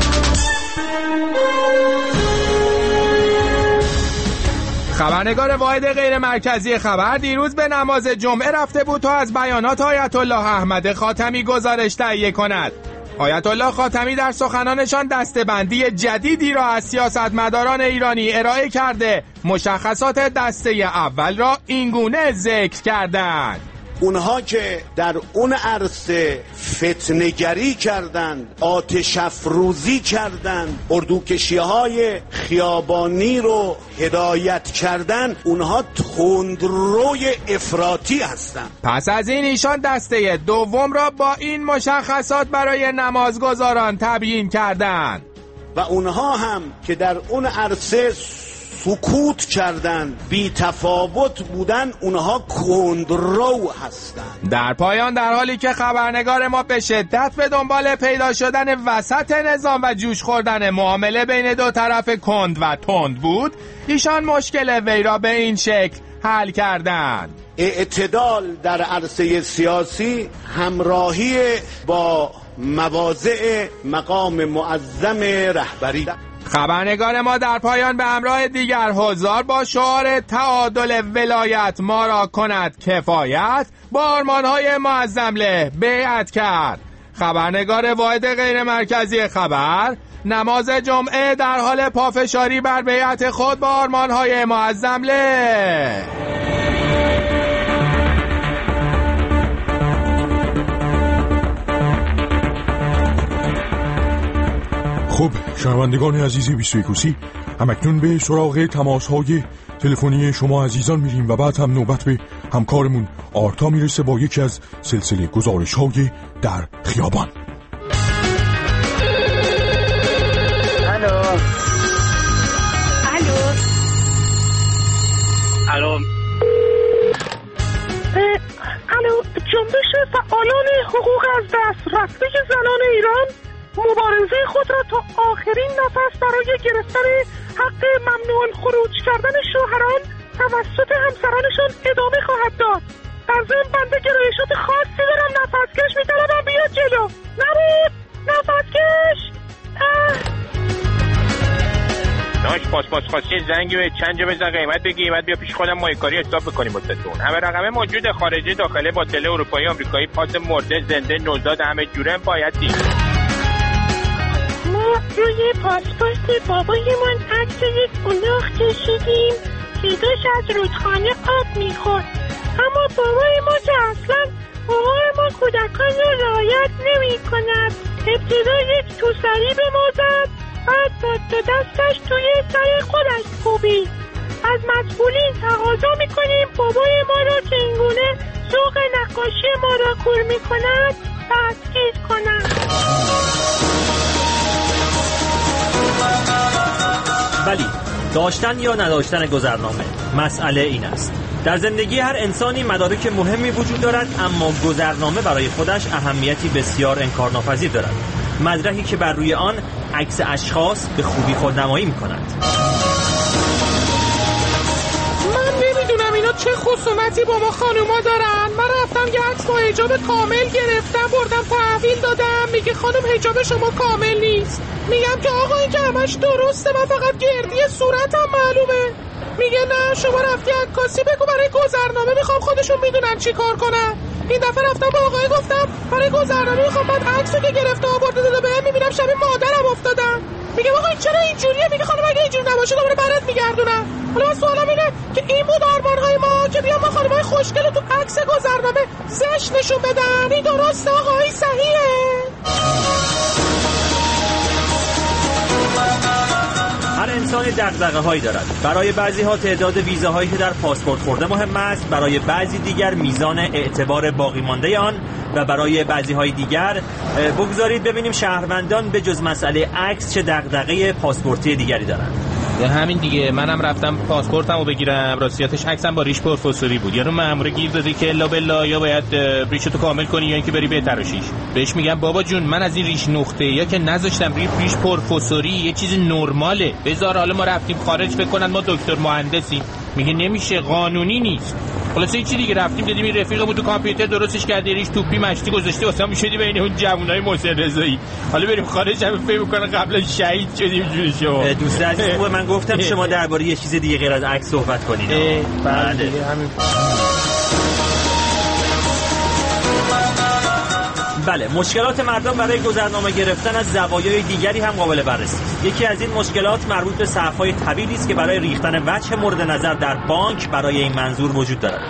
خبرنگار واحد غیر مرکزی خبر دیروز به نماز جمعه رفته بود تا از بیانات آیت الله احمد خاتمی گزارش تهیه کند. آیت الله خاتمی در سخنانشان دسته‌بندی جدیدی را از سیاستمداران ایرانی ارائه کرده مشخصات دسته اول را اینگونه ذکر کردند: اونها که در اون عرصه فتنه‌گری کردند، آتش افروزی کردند، اردوکشی‌های خیابانی رو هدایت کردند، اونها تندروی افراطی هستند. پس از این ایشان دسته دوم را با این مشخصات برای نمازگزاران تبیین کردند. و اونها هم که در اون عرصه سکوت کردن، بی تفاوت بودن، اونها کندرو هستند. در پایان در حالی که خبرنگار ما به شدت به دنبال پیدا شدن وسط نظام و جوش خوردن معامله بین دو طرف کند و تند بود، ایشان مشکل وی را به این شکل حل کردند: اعتدال در عرصه سیاسی همراهی با مواضع مقام معظم رهبری. خبرنگار ما در پایان به همراه دیگر حضار با شعار تعادل ولایت ما را کند کفایت با آرمانهای معظم له بیعت کرد. خبرنگار واحد غیر مرکزی خبر نماز جمعه در حال پافشاری بر بیعت خود با آرمانهای معظم له. خب شنوندگان عزیز 21 همکنون به سراغ تماس‌های تلفنی شما عزیزان میریم و بعد هم نوبت به همکارمون آرتا میرسه با یکی از سلسله گزارش‌های در خیابان. الو الو جنبش فعالان حقوق از دست رفته زنان ایران، مبارزه خود را تا آخرین نفس برای گرفتن حق ممنوع الخروج کردن شوهران توسط همسرانشون ادامه خواهد داد. در ضمن بنده گرایشات خاصی دارم. نفسکش می‌طلبم بیاد جلو. نبود نفسکش. ناش پاس خواستی زنگ به چند جا بزن قیمت بگی قیمت بیا پیش خودم مایکاری حساب بکنیم واسهتون. همه رقم موجود خارجی داخله باطل اروپایی آمریکایی پاس مرده زنده نوزاد همه جوره باید دید. ما روی پاسپورت بابایمان عکس یک الاغ کشیدیم که داشت از رودخانه آب میخورد، اما بابای ما که اصلا حقوق ما کودکان را رعایت نمی کند. ابتدا یک توسری به ما زد، بعد با دو دستش توی سر خودش کوبید. از مسئولین تقاضا میکنیم بابای ما را که اینگونه ذوق نقاشی ما را کور میکند دستگیر کنند. ولی داشتن یا نداشتن گذرنامه مسئله این است. در زندگی هر انسانی مدارک مهمی وجود دارد، اما گذرنامه برای خودش اهمیتی بسیار انکارناپذیر دارد. مدرکی که بر روی آن عکس اشخاص به خوبی خودنمایی می‌کند. من نمیدونم اینا چه خصومتی با ما خانوما دارن. من رفتم یه عکس با حجاب کامل گرفتم بردم تحویل دادم، میگه خانم حجاب شما کامل نیست. میگم که آقا این که همش درسته، من فقط گردی صورتم معلومه. میگه نه شما رفتی عکاسی بگو برای گذرنامه میخوام، خودشون میدونن چی کار کنن. این دفعه رفتم با آقای گفتم برای گذرنامه میخوام، بعد عکسو که گرفته آورده داده بهم، میبینم شبیه مادرم افتادم. میگه آقا این چرا اینجوریه؟ میگه خانم اگه اینجوری نباشه دوباره برات میگردونم. حالا سوالم اینه که این بود آرمانهای ما که بیام ما خانمای خوشگل رو تو عکس گذرنامه زشت نشون بدن. این درسته آقا؟ این صحیحه؟ هر انسان دغدغه‌هایی دارد. برای بعضی‌ها تعداد ویزاهایی که در پاسپورت خورده مهم است، برای بعضی دیگر میزان اعتبار باقی مانده آن و برای بعضی‌های دیگر بگذارید ببینیم شهروندان به جز مسئله عکس چه دغدغه پاسپورتی دیگری دارند. همین دیگه، منم رفتم پاسپورتمو بگیرم، راستیاتش عکسم با ریش پروفسوری بود. یارو مأمور گیر داده که الا بالله یا باید ریشتو کامل کنی یا اینکه بری بتراشیش. بهش میگم بابا جون من از این ریش نقطه یا که نذاشتم ریش پروفسوری یه چیز نرماله، بذار حالا ما رفتیم خارج فکر کنن ما دکتر مهندسیم. میگه نمیشه، قانونی نیست. خلاصه چی دیگه رفتیم دیدیم این رفیقمون تو کامپیوتر درستش کرده، ریش توپی مشتی گذاشته واسه میشدی بین اون جوونای محسن رضایی. حالا بریم خارج هم فکر می‌کنن قبلا شهید شدیم جوری شما. دوست عزیز خوبه من گفتم شما درباره یه چیز دیگه غیر از عکس صحبت کنید. بله همین. بله، مشکلات مردم برای گذرنامه گرفتن از زوایای دیگری هم قابل بررسی است. یکی از این مشکلات مربوط به صف‌های طویلی است که برای ریختن وجه مورد نظر در بانک برای این منظور وجود دارد.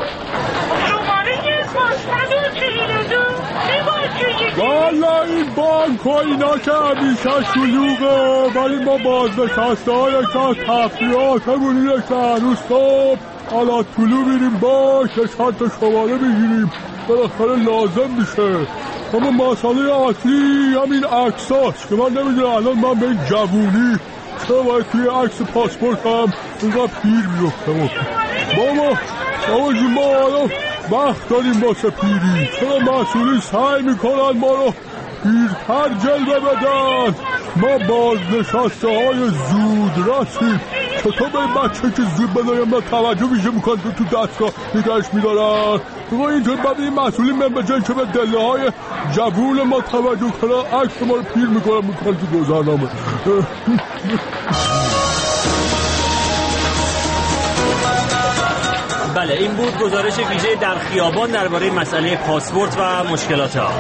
والا این بانک و اینا که همیشه شلوغه، ولی ما بازنشسته های که تفریحاتمون اینه که هنوز صبح حالا طلوع میریم بانک چند تا شماره بگیریم، بالاخره لازم میشه. اما مسئله اصلی همین عکساست که من نمیدونم الان من به این جوونی چرا باید توی عکس پاسپورت هم اینقدر پیر بیفتم. بابا جون ما الان وقت داریم واسه پیری، چرا مسئولی سعی میکنن ما رو پیرتر جلوه بدن؟ ما بازنشسته های زود رسیم، چطور به این بچه که زود بدایم نه توجه میشه میکنن تو دستگاه نگهش میدارن؟ تو اینطور بعد این مسئولین من به جایی که به دله های جوون ما توجه کنن عکس ما رو پیر میکنن تو گذرنامه. بله این بود گزارش ویژه در خیابان درباره مسئله پاسپورت و مشکلات آن.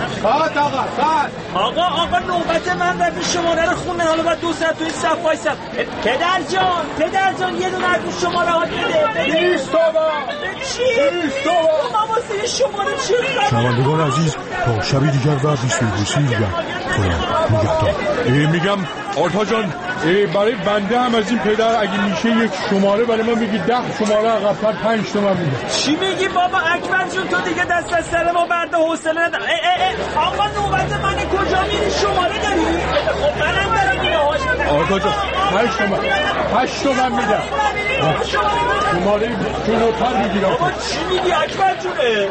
آقا نوبت من رفت شماره رو خوندن، حالا بعد 2 ساعت تو این صف وایسم. پدر جان یه دونه از شماره ها بده. 20 تومن. چی؟ 20 تومن. ما واسه شماره چه؟ شنوندگان عزیز تا شبی دیگر و 20 دیگر خدا نگهدار. میگم آرتا جان برای بنده هم از این پدر اگه میشه یک شماره برای من بگی 10 شماره عقب‌تر 5 تومن میده. چی میگی بابا اکبر جون؟ تو دیگه دست از سر ما برده حوصله ندارم. آقا نوبت منه، کجا میری؟ شماره داری؟ خب منم برم اینهاش میدم. آرتا جان 8 تومن میدم. شماره جلوتر میگیرم. بابا چی میگی اکبر جونه؟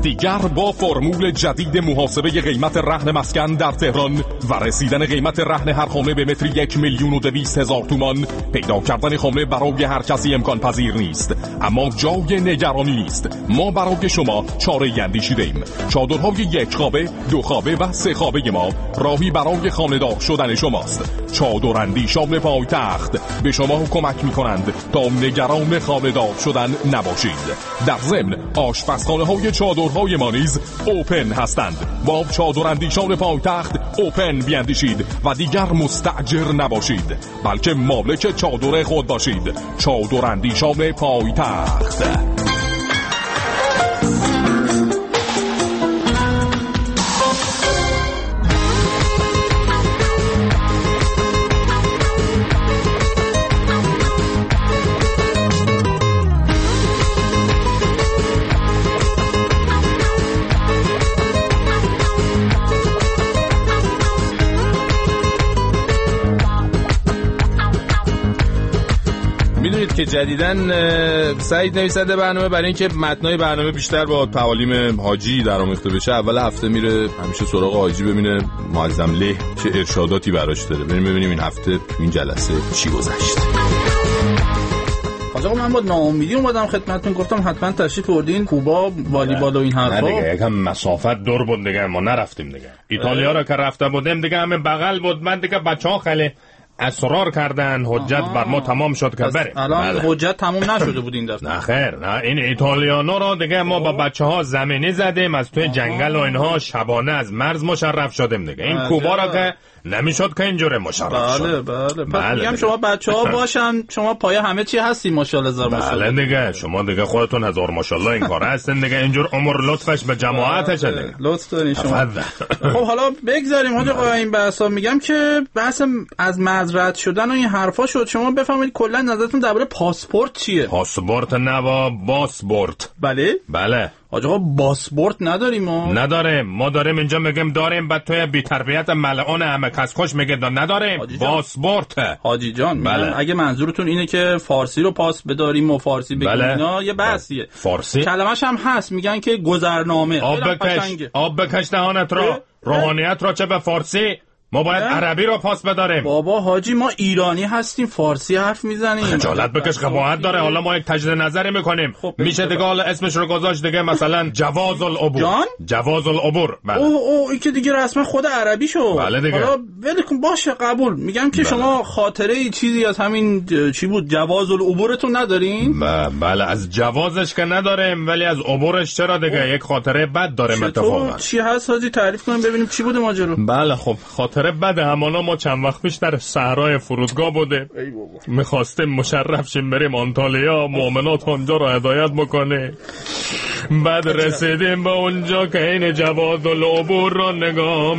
دیگر با فرمول جدید محاسبه قیمت رهن مسکن در تهران و رسیدن قیمت رهن هر خانه به متر 1,200,000 تومان، پیدا کردن خانه برای هر کسی امکان پذیر نیست، اما جای نگرانی نیست. ما برای شما چاره‌ای اندیشیدیم. چادرهای 1 خوابه، 2 خوابه و 3 خوابه ما راهی برای خانه‌دار شدن شماست. چادراندیشان پایتخت به شما کمک می‌کنند تا نگران خانه‌دار شدن نباشید. در ضمن آشپزخانه‌های چادرهای ما نیز اوپن هستند. با چادراندیشان پایتخت اوپن بیاندیشید و دیگر مستاجر نباشید، بلکه مالک چادر خود باشید. چادراندیشان پایتخت. که جدیدن سعید نویسنده برنامه برای اینکه متنای برنامه بیشتر با تعالیم حاجی درآمیخته بشه، اول هفته میره همیشه سراغ حاجی ببینه معظم له چه ارشاداتی براش داره. بریم ببینیم این هفته تو این جلسه چی گذشت. آقا من با ناامیدی اومدم خدمتتون، گفتم حتما تشریف بردین کوبا، والیبال و این حرفا. نه دیگه یکم مسافت دور بود دیگه، ما نرفتیم دیگه. ایتالیا رو که رفته بودیم دیگه همه بغل بود. من دیگه بچه‌ها خیلی اصرار کردن حجت بر ما تمام شد که بریم. الان حجت تمام نشده بود این دفعه. نه خیر، نه این ایتالیانا رو دیگه ما با بچه‌ها زمینی زدیم، از توی جنگل و اینها شبانه از مرز مشرف شدیم دیگه. این کوبا رو که نمیشد که اینجوره مشرف شد. بله. میگم شما بچه‌ها باشن، شما پایه همه چی هستی ماشاءالله زار ماشاءالله. بله دیگه، شما دیگه خودتون هزار ماشاءالله این کارا هستین دیگه. اینجور عمر لطفش به جماعتش دیگه. لطف دارین شما. خب حالا بگذاریم حاج آقا این بحثا. میگم که بحث از رد شدن و این حرفا شد، شما بفهمید کلا نظرتون درباره پاسپورت چیه؟ پاسپورت نه با باسپورت. بله آقا پاسپورت نداریم ما. نداریم، ما داریم اینجا میگیم داریم، بعد توی بی‌تربیت ملعون همه کس خوش میگه نداریم. پاسپورت حاجی جان. بله. اگه منظورتون اینه که فارسی رو پاس بداریم و فارسی بگیم، اینا یه بحثیه. فارسی کلمش هم هست، میگن که گذرنامه. آب بکش دهانت را، روحانیت را چه به فارسی، ما باید عربی رو پاس بداریم. بابا حاجی ما ایرانی هستیم، فارسی حرف میزنیم. خجالت بکش، قباحت داره. حالا ما یک تجدید نظری میکنیم. میشه دیگه حالا اسمش رو گذاشت دیگه، مثلا جواز العبور. جواز العبور. بله. این که دیگه رسما خود عربی شو. بله دیگه. حالا ول کن باشه قبول. میگم که شما خاطره چیزی از همین چی بود جواز العبورتون ندارین؟ بله از جوازش که نداریم، ولی از عبورش چرا دیگه یک خاطره بد داریم اتفاقا. چی هست حاجی تعریف کنیم ببینیم چی بوده ماجرا. بله خب خاطره بعد همانا ما چند وقت پیش در صحرای فرودگاه بوده، میخواستیم مشرف شیم بریم آنتالیا، مؤمنات اونجا رو هدایت بکنه. بعد رسیدیم به اونجا که این جواز العبور رو نگاه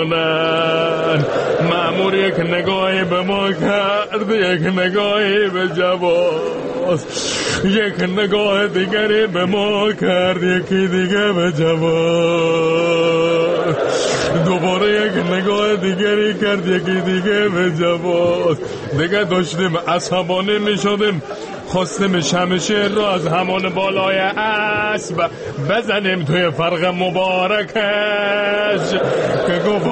میکنن. مأمور یک نگاهی به ما کرد، یک نگاهی به جواز، یک نگاه دیگری به ما کرد، یکی دیگه به جواز، دوباره یک نگاه دیگری کرد، یکی دیگه به جواز. دیگه داشتیم عصبانی می شدیم، خواستیم شمشیر رو از همان بالای اسب بزنیم توی فرق مبارکش که گفت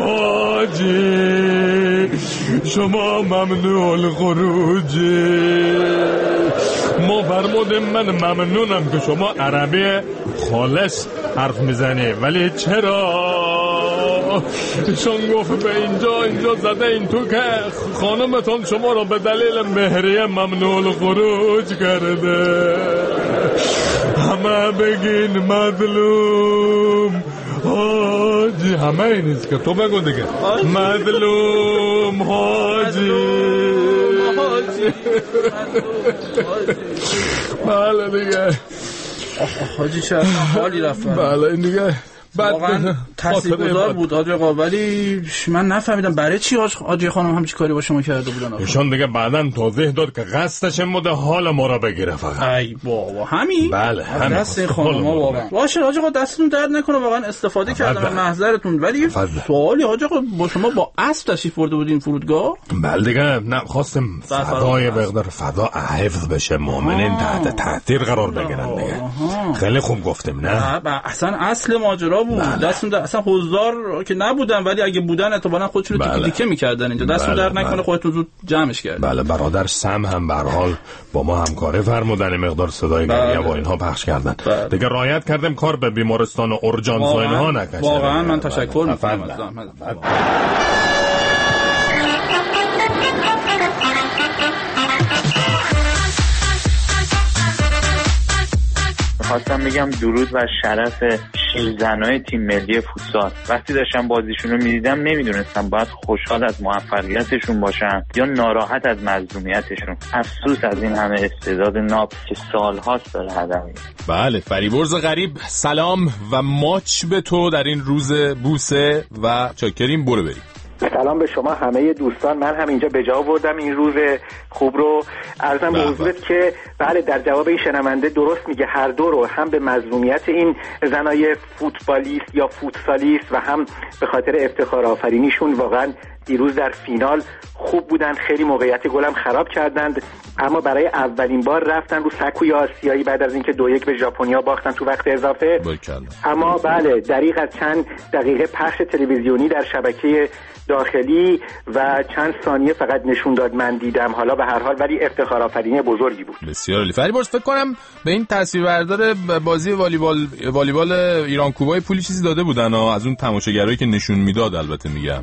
حاجی شما ممنوع الخروجی. ما فرمودیم من ممنونم که شما عربی خالص حرف میزنی، ولی چرا؟ شون گفت به اینجا زده این تو که خانمتون شما رو به دلیل مهریه ممنوع خروج کرده. همه بگین مظلوم حاجی. همه این نیست که تو بگو دیگه. مظلوم حاجی. بله دیگه حاجی چه حالی رفت. بله این دیگه واقعا تاثیرگذار بود حاج آقا، ولی من نفهمیدم برای چی حاجی خانم همچی کاری با شما کرده بودن. ایشان دیگه بعداً توضیح داد که قصدش این بوده حال ما را بگیره فقط. ای بابا همین؟ بله همین. دست این خانم‌ها واقعا. باشه حاج آقا دستتون درد نکنه، واقعا استفاده کردم محضرتون. ولی سوالی حاج آقا، با شما با اسب تشریف برده بودین فرودگاه؟ بله دیگه، نه خواستم فدای مقدار فدا حفظ بشه، مؤمنین تحت تاثیر قرار بگیرن دیگه. خیلی خوب گفتیم نه؟ اصلا اصل ماجرا بود. دستون اصلا حضار که نبودن، ولی اگه بودن احتمالاً خودشون رو تیکه می‌کردن اینجا. دستون درد نکنه، خودتون زود جمعش کردین. بله برادر سم هم به هر حال با ما همکاری فرمودن، مقدار صدای گریه با اینها پخش کردن. دیگه رعایت کردیم کار به بیمارستان و اورژانس و اینها نکشه. واقعا من تشکر می‌کنم ازتون. خواستم بگم درود و شرف شیرزنای تیم ملی فوتسال. وقتی داشتم بازیشون رو میدیدم نمیدونستم باید خوشحال از موفقیتشون باشم یا ناراحت از مظلومیتشون. افسوس از این همه استعداد ناب که سالهاست داره هدر میره. بله فریبرز غریب، سلام و ماچ به تو در این روز بوسه و چاکریم. برو بریم. سلام به شما همه دوستان. من هم اینجا به جا آوردم این روز خوب رو. عرضم به حضورت که بله در جواب این شنونده درست میگه، هر دو رو، هم به مظلومیت این زنای فوتبالیست یا فوتسالیست و هم به خاطر افتخار آفرینیشون. واقعا دیروز در فینال خوب بودن، خیلی موقعیت گلم خراب کردند، اما برای اولین بار رفتن رو سکوی آسیایی بعد از اینکه 2-1 به ژاپنیا باختن تو وقت اضافه. اما بله دریغ از چند دقیقه پخش تلویزیونی در شبکه داخلی و چند ثانیه فقط نشون داد من دیدم. حالا به هر حال ولی افتخار آفرینی بزرگی بود. بسیار عالی. فریبرز فکر کنم به این تصویربردار بازی والیبال ایران کوبا پولی چیزی داده بودن از اون تماشاگرایی که نشون میداد. البته میگم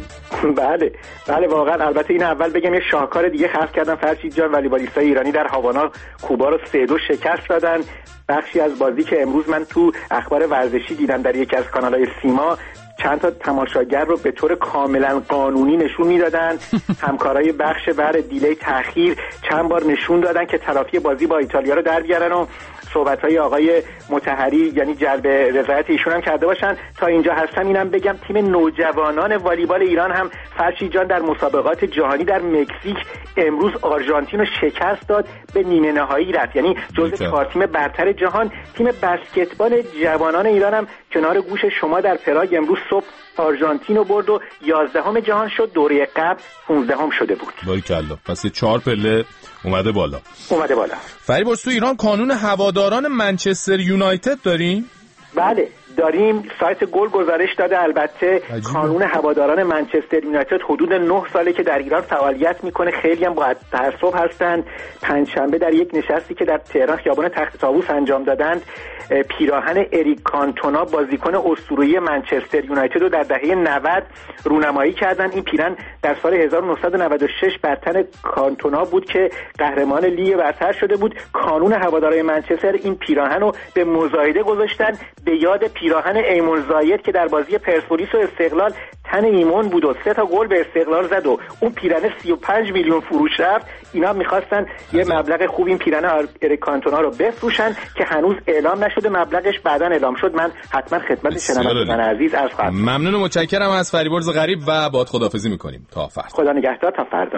بله واقعا. البته این اول بگم یه شاهکار دیگه خلق کردن فرشید جان. والیبالیستای ایرانی در هاوانا کوبا رو 3-2 شکست دادن. بخشی از بازی که امروز من تو اخبار ورزشی دیدم در یکی از کانال‌های سیما، چند تا تماشاگر رو به طور کاملا قانونی نشون میدادن. همکارای بخش بر دیلی تأخیر چند بار نشون دادن که تلافی بازی با ایتالیا رو در بیارن و صحبت‌های آقای مطهری یعنی جلب رضایت ایشون هم کرده باشن. تا اینجا هستم اینم بگم تیم نوجوانان والیبال ایران هم فرشید جان در مسابقات جهانی در مکزیک امروز آرژانتین رو شکست داد، به نیمه نهایی رفت. یعنی جزو 4 تیم برتر جهان. تیم بسکتبال جوانان ایران هم کنار گوش شما در پراگ امروز صبح آرژانتین رو برد و 11ام جهان شد. دوره قبل 15ام شده بود. باریکلا. پس 4 پله اومده بالا. فریبرز تو ایران کانون هواداران منچستر یونایتد داریم؟ بله داریم. سایت گل گزارش داده. البته کانون هواداران منچستر یونایتد حدود 9 ساله که در ایران فعالیت میکنه. خیلی هم با تعصب هستند. پنجشنبه در یک نشستی که در تهران خیابان تخت طاووس انجام دادند، پیراهن اریک کانتونا بازیکن اسطوره‌ای منچستر یونایتد رو در دهه 90 رونمایی کردن. این پیراهن در سال 1996 بر تن کانتونا بود که قهرمان لیگ برتر شده بود. کانون هواداران منچستر این پیراهن رو به مزایده گذاشتن به یاد پیراهن ایمون زاید که در بازی پرسپولیس و استقلال تن ایمون بود و 3 تا گل به استقلال زد و اون پیراهن 35 میلیون فروش رفت. اینا می‌خواستن یه مبلغ خوب این پیراهن اریک کانتونا رو بفروشن که هنوز اعلام نشده. مبلغش بعداً اعلام شد. من حتما خدمت شنوندگان عزیز عرض خواهم. ممنون و متشکرم از فریبرز غریب و باهات خداحافظی می‌کنیم تا فردا. خدا نگهدار تا فردا.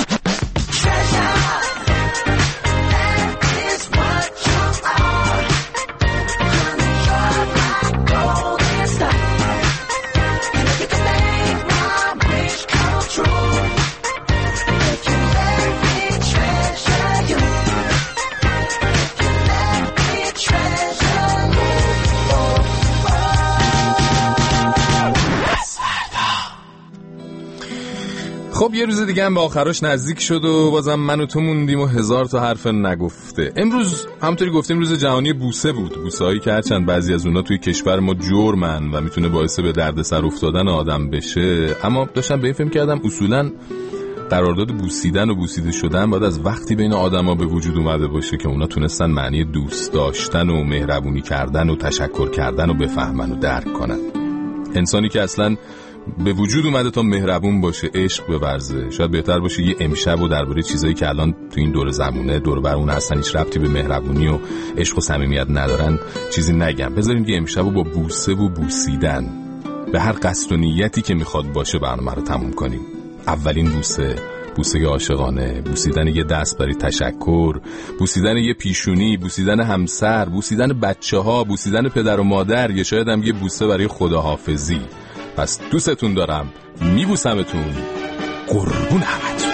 خب یه روز دیگه هم به آخرش نزدیک شد و بازم من و تو موندیم و 1000 تا حرف نگفته. امروز همونطوری گفتیم روز جهانی بوسه بود. بوسه هایی که هرچند بعضی از اونها توی کشور ما جرمن و میتونه باعث به دردسر افتادن آدم بشه، اما داشتم به این فکر کردم اصولاً قرارداد بوسیدن و بوسیده شدن باید از وقتی بین آدما به وجود اومده باشه که اونا تونستن معنی دوست داشتن و مهربونی کردن و تشکر کردن و بفهمن و درک کنن. انسانی که اصلاً به وجود اومده تا مهربون باشه، عشق بورزه. شاید بهتر باشه یه امشب و درباره چیزایی که الان تو این دور زمونه دور بر اون هستن هیچ ربطی به مهربونی و عشق و صمیمیت ندارن چیزی نگم. بذاریم که امشب با بوسه و بوسیدن به هر قصد و نیتی که میخواد باشه برنامه رو تموم کنیم. اولین بوسه عاشقانه، بوسیدن یه دست برای تشکر، بوسیدن یه پیشونی، بوسیدن همسر، بوسیدن بچه‌ها، بوسیدن پدر و مادر، یا شاید هم یه بوسه برای خداحافظی. پس دوستتون دارم، میبوسمتون، قربون همتون.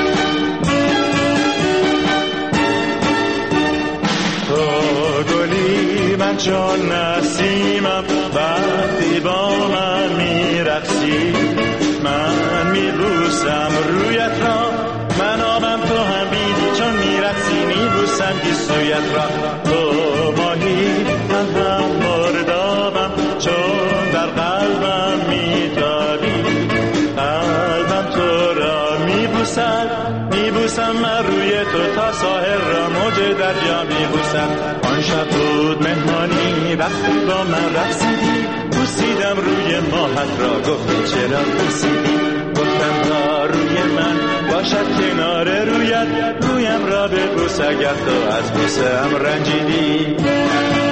تو گلی من چون نسیمم، وقتی با من میرقصی من میبوسم رویت را، من آبم تو هم بی چون میرقصی میبوسم گیسویت را. تو ماهی من هم مردابم چون در قلبم میتابی، قلبم تو را میبوسم من روی تو تا ساحل را موج دریا میبوسم. آن شب بود مهمانی وقتی با من رقصیدی، بوسیدم روی ماهت را گفتی چرا بوسیدی، گفتم تا روی من باشد کنار رویت، رویم را ببوس اگر تو از بوسه ام رنجیدی.